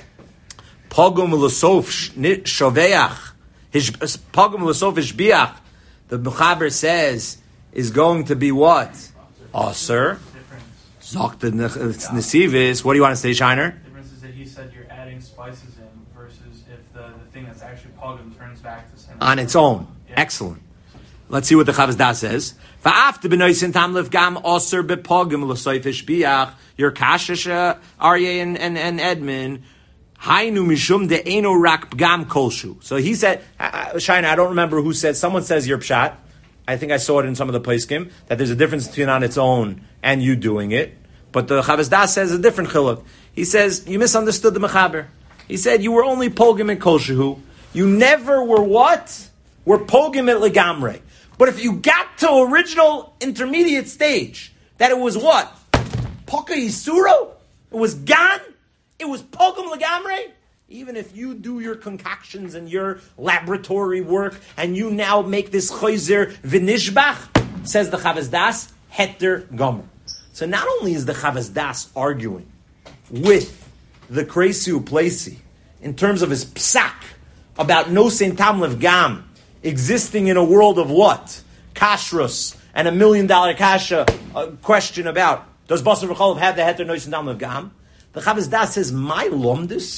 Pogum l'sof shoveach. Pogum l'sof ishbiach. The Mechaber says is going to be what? Aser. Zok the nesivis. What do you want to say, Shiner? The difference is that he said you're adding spices in versus if the thing that's actually pogum turns back to sin. On its own. Yeah. Excellent. Let's see what the Chavas Das says. Va'afta b'noisin tamlev gam aser b'pogum l'sof ishbiach. Your Kasha, Aryeh and Edmund. Hainu mishum de eno rak pgam kolshu. So he said, Shaina, I don't remember who said, someone says your pshat. I think I saw it in some of the poskim, that there's a difference between on its own and you doing it. But the Chavas Das says a different chiluk. He says, you misunderstood the Mechaber. He said, you were only pogim and kolshu. You never were what? Were pogim at legamre. But if you got to original intermediate stage, that it was what? Poka Yisuro? It was gone? It was pogum legamre. Even if you do your concoctions and your laboratory work, and you now make this chayzer v'nishbach, says the Chavas Das, heter gomer. So not only is the Chavas Das arguing with the Kresu Plesi in terms of his psak about no sein tamlev gam existing in a world of what? Kashrus and $1 million kasha question about does basar v'cholov have the heter no sein tamlev gam? The Chavas Das says, my lomdus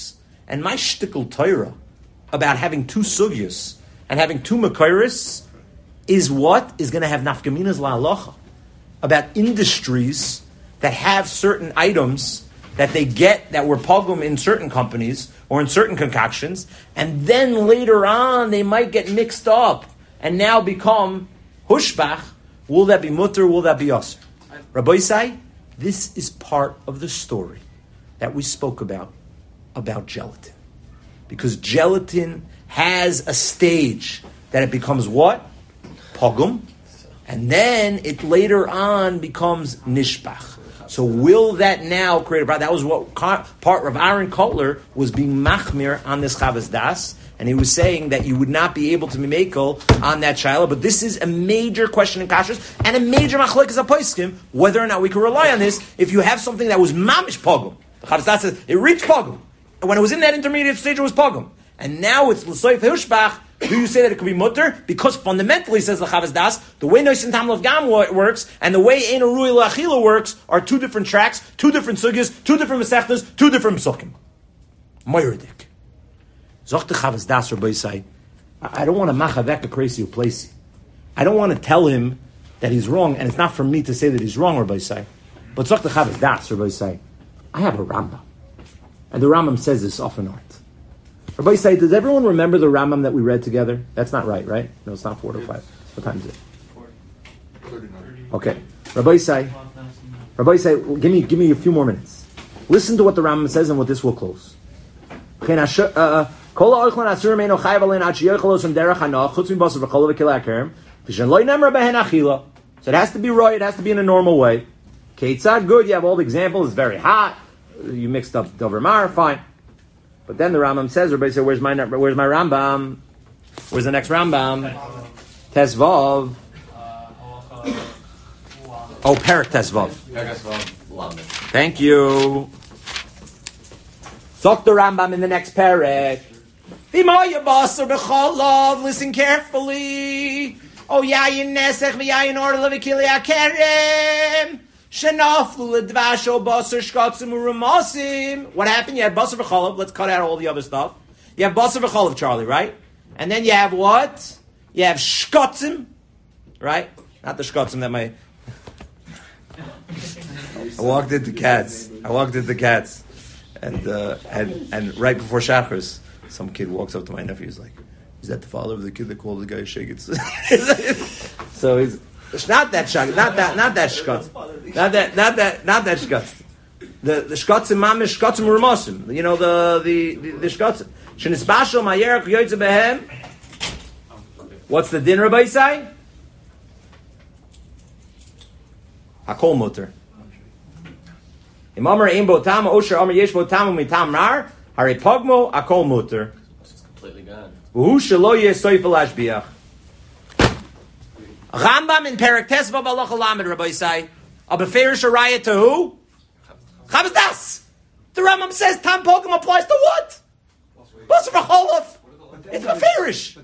And my shtickle Torah about having two sugyas and having two makairis is what is going to have nafkaminas la'alacha about industries that have certain items that they get that were pogum in certain companies or in certain concoctions, and then later on they might get mixed up and now become hushbach. Will that be mutter? Will that be aser? Rabbi Yisai, this is part of the story that we spoke about gelatin. Because gelatin has a stage that it becomes what? Pogum. And then it later on becomes nishbach. So will that now create a problem? That was what part of Aaron Kotler was being machmir on this Chavas Das. And he was saying that you would not be able to be makel on that shiloh. But this is a major question in kashrus and a major machlokes aposkim, whether or not we can rely on this if you have something that was mamish pogum. The Chavas Das says it reached pogum. And when it was in that intermediate stage, it was pogum. And now it's l'soif hushbach. Do you say that it could be mutter? Because fundamentally, says the Chavas Das, the way Noisin Tam Lav Gam works and the way Ein Arui L'Achila works are two different tracks, two different sugyas, two different mesechtas, two different psukim. Moiridik. Zoch the Chavas Das Rabbi Yisai, I don't want to machavek a crazy uplesi. I don't want to tell him that he's wrong, and it's not for me to say that he's wrong, Rabbi Yisai. But Zoch the Chavas Das Rabbi Yisai, I have a Rambam. And the Rambam says this often art. Rabbi Yisai, does everyone remember the Rambam that we read together? That's not right? No, it's not 4 to 5. What time is it? 39. Okay. Rabbi Yisai, give me a few more minutes. Listen to what the Rambam says and what this will close. So it has to be right, it has to be in a normal way. Keitzad, good, you have all the examples, it's very hot, you mixed up Dover Mar, fine. But then the Rambam says, everybody says, where's my Rambam? Where's the next Rambam? Tesvav. Perik Tesvav. Thank you. Zok the Rambam in the next Perik. Listen carefully. Oh, yayin nesech v'yayin or levikili akerem. Shenaflu ledvasho basar shkatzim u'ramasim. What happened? You had basar v'chalav. Let's cut out all the other stuff. You have basar v'chalav, Charlie, right? And then you have what? You have shkatzim, right? Not the shkatzim that my... I walked into Cats, and right before Shachris, some kid walks up to my nephew. He's like, "Is that the father of the kid that called the guy Shegitz?" So he's not that shkatz, not that shkatz, not that shkatz. The shkatzim mamish shkatzim rumasim. You know the shkatzim. Shenisbashel mayerak yoytze behem. What's the din, Rabbi Yisai? Hakol muter. Im Amar ein bo tam, Osher Amar yesh bo tam umitam rar, Hare pogmo akol muter. It's completely gone. Uhu shelo yeh soifel ashbiach. Rambam in Perek Tesvav Halacha Lamed, Rabbi Yisai. A beferish arayah to who? Chavas Das. The Rambam says tam pogmo applies to what? Basar v'cholav. It's beferish.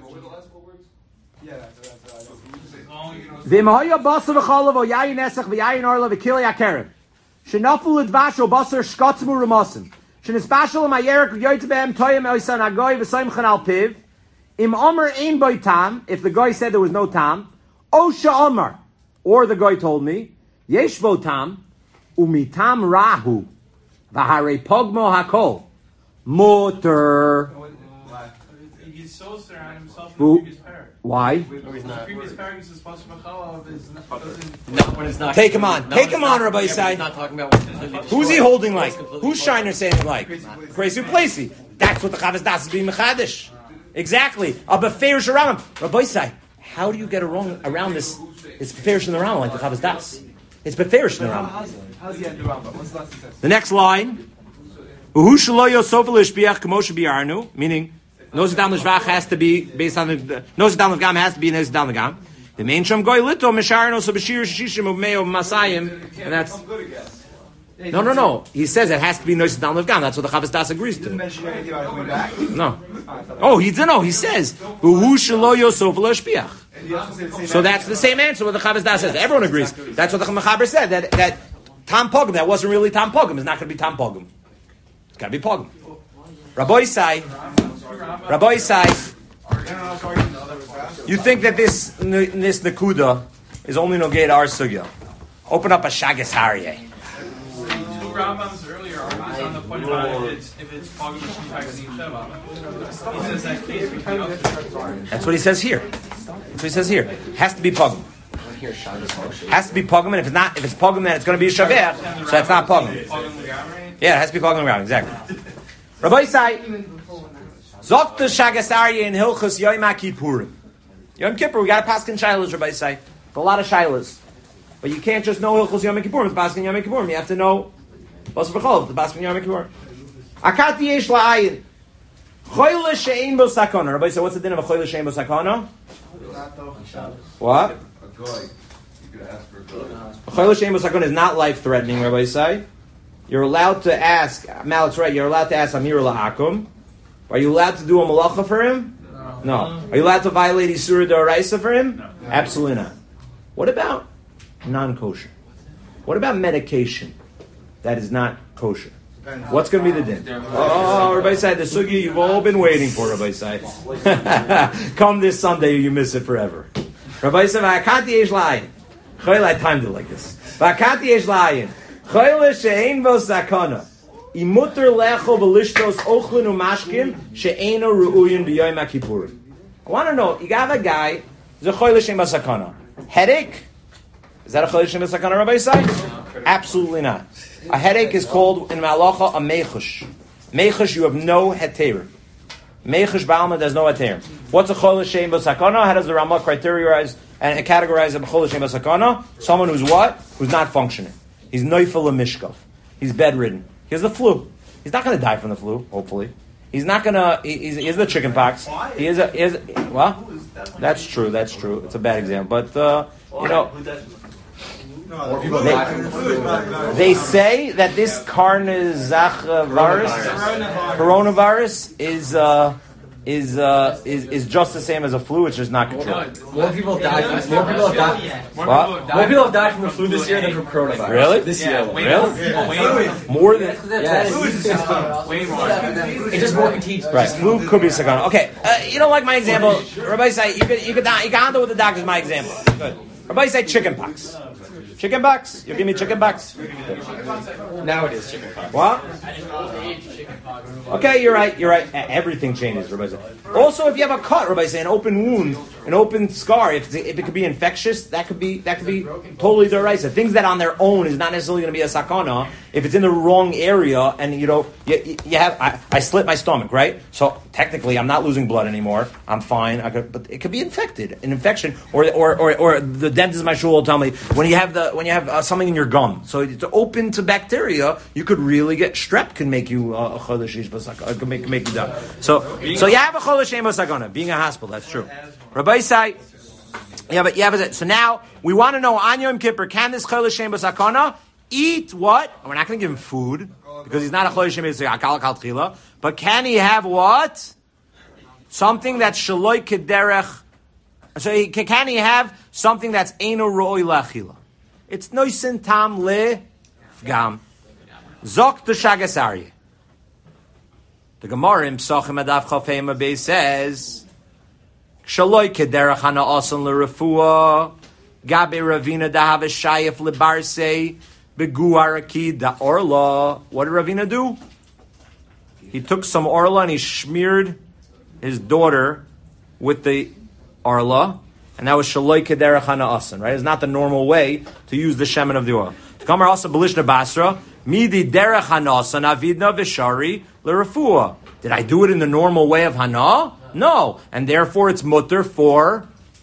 V'imahaya basar v'cholav o yayin esach v'yayin orla v'kili akerem. Shenafu l'dvash o basar shkatzmu ramasim. Shenisbashal ma'yerek v'yoyt behem toyim oisan agoy v'soimchan al piv. Im omer ein boy tam, if the guy said there was no tam, o sha'omer, or the guy told me, yesh bo tam, umitam rahu, v'harei pogmo hakol, motor. He's so surrounding himself in the previous parak. Why? The previous parak is supposed to doesn't. Take him on, Rabbi Yisai. Not talking about who's he holding like? Who's Shiner saying like? Crazy Placey. That's what the Chavas Das is being mechadish. Exactly. A beferish around Rabbi Yisai. How do you get around this? It's beferish in the Rambam like the Chavas Das. It's beferish in the Rambam. How's the end of the Rambam? What's the last sentence? The next line. Uhu shelo yosofel ishbiach k'moshe bi'arnu, meaning Nosdam l'shvach has to be based on the Nosdam l'gam has to be Nosdam l'gam. The main sham goy lito mishar no so b'shir shishim uvmeo masayim, and that's no. He says it has to be Nosdam l'gam. That's what the Chavas Das agrees to. Didn't mention anything about coming back. No. Oh, he didn't know. He says uhu shelo yosofel ishbiach. So that's the same answer what the Chavas Das says. Everyone agrees. That's what the Mechaber said. That Tam Pogum, that wasn't really Tam Pogum, is not going to be Tam Pogum. It's got to be Pogum. Rabbi Isai, you think that this Nakuda is only no to our sugya? Open up a Shagas Haryeh. Two Rambams earlier argues on the point about if it's Pagam Shemitaxim Sheva. He says that case between us. That's what he says here. Has to be Pagam. Has to be Pagam, and if it's Pagam, then it's going to be a Shaveh, so that's not Pagam. Yeah, it has to be Pagam around, exactly. Rabbi Isai, Zok the Shagas Haryeh in Hilchus Yom Kippurim. Yom Kippur, we got to pass in Shilas, Rabbi Isai. A lot of Shilas. But you can't just know Hilchos Yom Kippurim, the Paskin Yom Kippurim. You have to know Bas V'Cholov, the Paskin Yom Kippurim. Akati Yesh La'ayin. Choyle She'ein Bo Sakana. Everybody say, what's the din of a Choyle She'ein Bo Sakana? What? A goy. You could ask for a goy. A Choyle She'ein Bo Sakana is not life-threatening, Rabbi say. You're allowed to ask, Malik's right, you're allowed to ask Amir La'akum. Are you allowed to do a malacha for him? No. Are you allowed to violate Isura D'Oraisa for him? No. Absolutely not. What about non-kosher? What about medication that is not kosher? What's going to be the din? Oh, Rabbi Sai, the sugi you've all been waiting for, Rabbi Sai. Come this Sunday, you miss it forever. Rabbi Sai, v'akanti yesh la'ayin. Choyle, I timed it like this. V'akanti yesh la'ayin. Choyle she'ein bo sakana. Imuter lecho v'lishtos ochlin u'mashkin she'eino ru'uyin b'yoyim ha'kippurim. I want to know, you got a guy, there's a choyle she'ein bo sakana. Headache? Is that a choyle she'ein bo sakana, Rabbi Sai? Absolutely not. A headache is called in Malacha a mechush. Mechush, you have no heter. Mechush ba'alma, there's no heter. What's a choyle she'ein bo sakana? How does the Ramah criterize and categorize a choyle she'ein bo sakana? Someone who's what? Who's not functioning. He's neufel mishkov. He's bedridden. He has the flu. He's not going to die from the flu, hopefully. He's not going to... He has the chicken pox. He is what? That's true. It's a bad example. But, they say that this coronavirus is just the same as a flu, which is not controlled. More people have died from the flu this year than from coronavirus. Really? This year. Really? More than... Yes. It's just more contagious. Right. Flu could be sakana. Okay. You don't like my example. Rabbi say you can handle with the doctors my example. Good. Rabbi say chicken pox. Chicken pox? You give me chicken pox? Now it is chicken pox. What? Okay, you're right. Everything changes, Rabbi say. Also, if you have a cut, Rabbi say, an open wound, an open scar, if it could be infectious, that could be totally d'oraisa. Things that on their own is not necessarily going to be a sakana. If it's in the wrong area, and you have, I slit my stomach, right? So technically, I'm not losing blood anymore. I'm fine. But it could be infected, an infection, or the dentist in my shul will tell me when you have something in your gum, so it's open to bacteria, you could really get strep. Can make you a chodesh basakana. Can make you die. So you have a chodesh basakana. Being a hospital, that's true. Rabbi say, so now we want to know on Yom Kippur, can this chodesh basakana eat what? We're not going to give him food because he's not a chodesh basakana. But can he have what? Something that's shaloi kederech. So can he have something that's eino ro'oi la'achila? It's noisin tam le gam. Zok the Shagas Haryeh. The Gemara in Psachim Adaf Chafei Mabei says, Shaloi kederach hana asan l'refua, gabe Ravina dahav shayef lebarsei, begu araki da orla. What did Ravina do? He took some orla and he smeared his daughter with the orla, and that was Shaloi kederach hana asan, right? It's not the normal way to use the shemen of the oil. The Gemara also Belishna Basra, Midi derech hanasan avidna v'shari l'refua. Did I do it in the normal way of hana? No, and therefore it's mutter for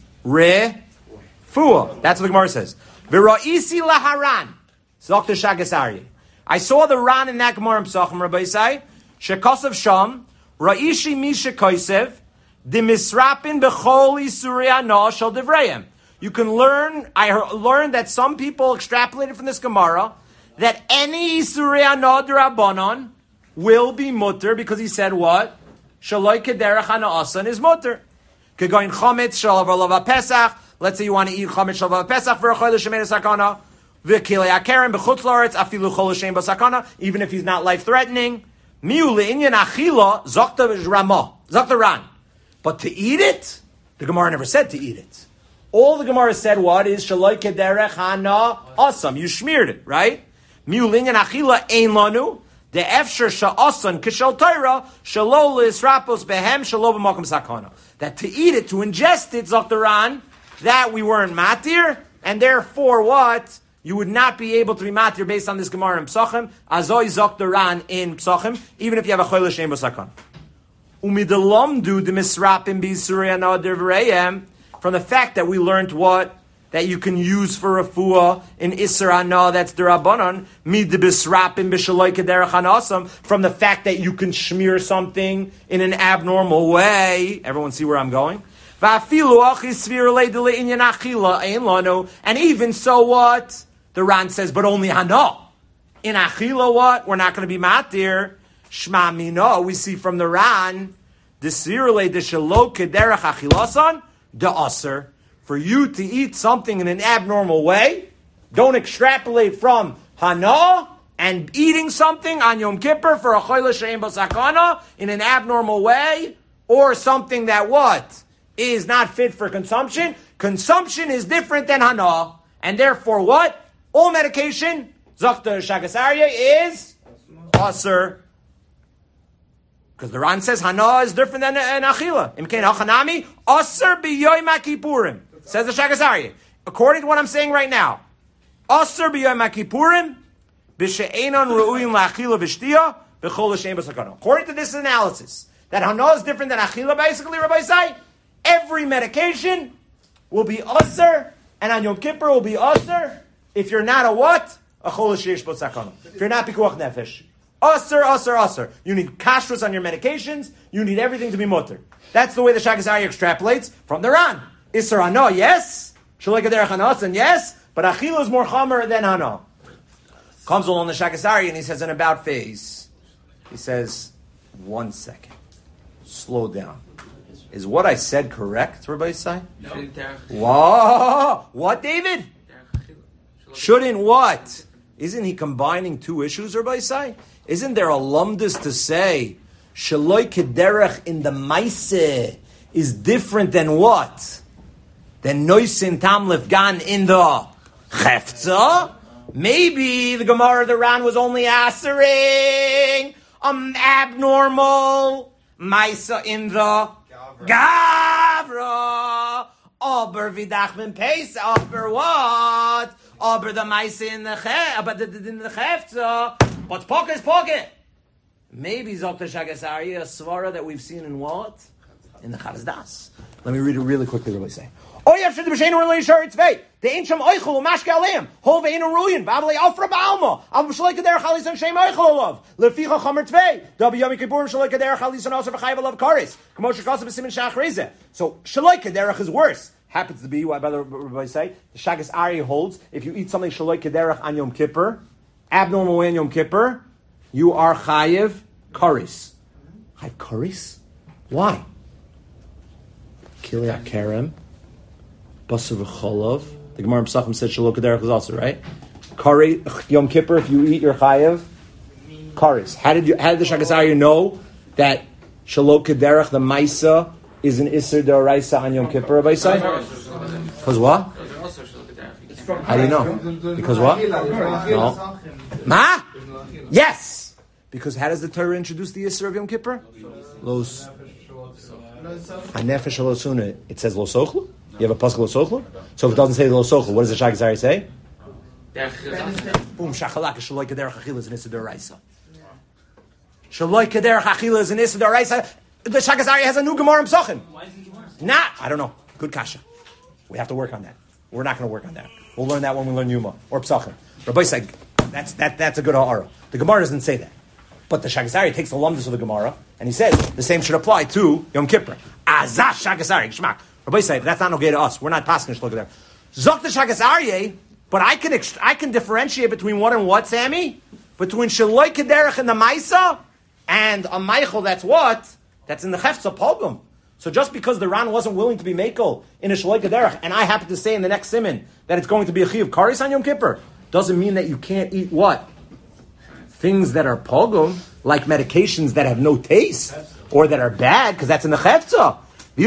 refua. That's what the Gemara says. V'ra'isi laharan. Zok the Shagas Haryeh. I saw the ran in that Gemara in Psachim, Rabbi Say. Shekosav sham ra'ishi mi shekosev dimisrapin b'chol isuri hana shel divrayim. You can learn. I learned that some people extrapolated from this Gemara that any Isurei Hana d'Rabbanan will be mutter because he said what? Shaloi kederach hana asan is mutter. Kegoin chometz shalav lava pesach. Let's say you want to eat chometz shalav pesach for a chodesh shemein sakana. V'kilei akeren b'chutz la'aretz afilu chodesh shemein sakana. Even if he's not life threatening. Miule inyan achila zakta Rama, zakta Ran. But to eat it, the Gemara never said to eat it. All the Gemara said what is shaloi kederech hana asam. You smeared it, right? Miule inyan achila ein lanu. The efsher sha'asan kishal Torah shalo l'israpos behem shalo b'makom sakana. That to eat it, to ingest it, zakta Ran, that we weren't matir, and therefore what? You would not be able to be matir based on this Gemara in Psachim. Azoi zakta Ran in Psachim, even if you have a choyle shein b'sakana. Umidelamdu de misrapim b'Yisurei anadir v'reim. From the fact that we learned what? That you can use for refuah in Isser Hana, that's the Rabbanon, mid bisrapim b'shaloi kederech hanasam, from the fact that you can smear something in an abnormal way. Everyone see where I'm going? And even so what? The Ran says, but only Hana. In Achila what? We're not going to be matir. Shma Mina, we see from the Ran, the Sirle de Shaloi kederech achilasan, the Aser. For you to eat something in an abnormal way, don't extrapolate from Hana and eating something on Yom Kippur for a choyle she'ein bo sakana in an abnormal way, or something that what? Is not fit for consumption. Consumption is different than Hana, and therefore what? All medication, Zakta Shagas Aryeh, is Aser. Because the Ran says Hana is different than an Achila. Imkein Hachanami, Aser b'yoyim HaKippurim. Says the Shagas Aryeh. According to what I'm saying right now, Aser b'yoyim HaKippurim, b'she'enon ru'uyim la'achila v'shtiya, b'chol l'she'en b'sakana. According to this analysis, that Hana is different than Achila, basically, Rabbi Say, every medication will be Aser, and on Yom Kippur will be Aser, if you're not a what? A chol l'she'en b'sakana. If you're not pikuach nefesh. Aser, aser, aser. You need kashrus on your medications. You need everything to be mutter. That's the way the Shagas Aryeh extrapolates from the Ran. Isser Hana, yes. Shaloi kederech hanasan, yes. But Achila is more chamer than Hana. Comes along the Shagas Aryeh and he says an about phase. He says, 1 second. Slow down. Is what I said correct, Rabbi Yisai? No. Whoa! What, David? Shouldn't what? Isn't he combining two issues, Rabbi Yisai? Isn't there a lumdus to say Shaloi kederech in the Maiseh is different than what? Than Noisin Tam Lefgan in the Chefza? Maybe the Gemara of the Ran was only answering abnormal Maisa in the Gavra. Aber vidach ben Pesach. Aber what? Aber the Maisa in the Chefza. But pocket is pocket. Maybe Zokta Shagas Aryeh, a svara that we've seen in what? In the Chavaz Das. Let me read it really quickly. Really say. Oh yeah, should the b'sheinu really sure it's fake. The ancient oichel umashke aleim. Hol ve'inu ruyin. V'avlei alfra ba'alma. Av b'shalei kader chalisan shem oichel olav. Leficha chamer tvei. Dabi yomi kippurim shalei kader chalisan also v'chayav alav karis. Kamo shekasa b'simin shach reza. So shalei kaderach is worse. Happens to be, what by the Rabbi say, the Shagas Aryeh holds, if you eat something shaloi kaderach on Yom Kippur, abnormal way on Yom Kippur, you are chayiv karis. Chayiv karis? Why? Kilei Kerem, Basar v'cholav. The Gemara in Pesachim said Shaloi Kederech is also right. Kari Yom Kippur, if you eat your chayev, karis. How did the Shagas Aryeh know that Shaloi Kederech, the Maisa, is an Isser D'Oraisa on Yom Kippur? Rabbi Yisai? Because what? How do you know? Because what? No. Ma? Yes. Because how does the Torah introduce the Isser of Yom Kippur? Los. Hanefesh Losuna. It says Lo Sochlu. You have a pasuk Lo Sochlu. So if it doesn't say Lo Sochlu, what does the Shagas Aryeh say? Boom. Shachalak Shaloi Kederech Achila is an Isser D'Oraisa. Shaloi Kederech Achila is an Isser D'Oraisa. The Shagas Aryeh has a new Gemara in Pesachim. Nah, I don't know. Good kasha. We have to work on that. We're not going to work on that. We'll learn that when we learn Yuma or Pesachim. Rabbi said that's a good ha'ara. The Gemara doesn't say that. But the Shagas Aryeh takes the lumdus of the Gemara and he says the same should apply to Yom Kippur. Azah Shagas Aryeh Shmak. Rabbi said that's not okay to us. We're not passing look at there. Zok the Shagas Aryeh, but I can differentiate between what and what, Sammy? Between Shaloi Kederech and the Maisa and a Meichel. That's what? That's in the Chefza problem. So just because the Ran wasn't willing to be Mekel in a Shaloi Kederech, and I happen to say in the next Siman that it's going to be a Chiyuv Karis on Yom Kippur, doesn't mean that you can't eat what? things that are pogum, like medications that have no taste or that are bad, because that's in the chefza.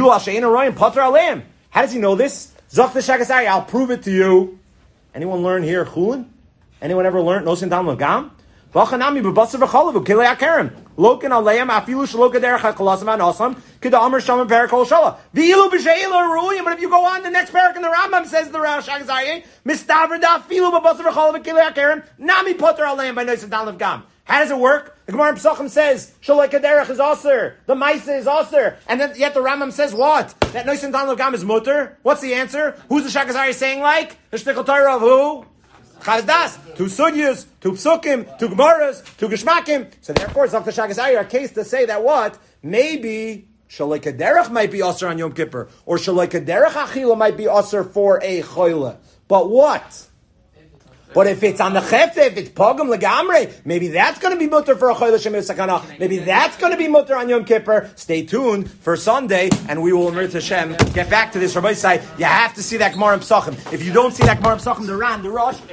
How does he know this? I'll prove it to you. Anyone learn here chulin? Anyone ever learn nosin dam lagam? V'achanami b'basar v'chalav v'kilei akarim. Loken aleim afilu shloka derech ha'kolasam anasam k'da amar shamim perakol shala. V'ilu b'sheila ruyim. But if you go on, the next parak in the Rambam says the Rosh Hashanah mistavra da afilu b'basar v'chalav v'kilei akarim nami poter aleim by nosin dam lagam. How does it work? The Gemara in Pesachim says shaloi kaderech is aser, the Maisa is aser, and then yet the Rambam says what? That noisen dan lagam is mutter. What's the answer? Who's the Shakazari saying like? The Shtickle Torah of who? Chazdas, 2 sugyas, 2 psukim, 2 gemaras, 2 geshmakim. So therefore, Zakta Shakazari are case to say that what? Maybe shaloi kaderech might be aser on Yom Kippur, or shaloi kaderech achila might be aser for a choyle. But what? But if it's on the chefte, if it's pogum legamre, maybe that's going to be mutter for a choyle shemir sakana. Maybe that's going to be mutter on Yom Kippur. Stay tuned for Sunday, and we will, Mir Hashem, get back to this. Rabbi Say, you have to see that Gemara in Pesachim. If you don't see that Gemara in Pesachim, the Ran, the Rosh.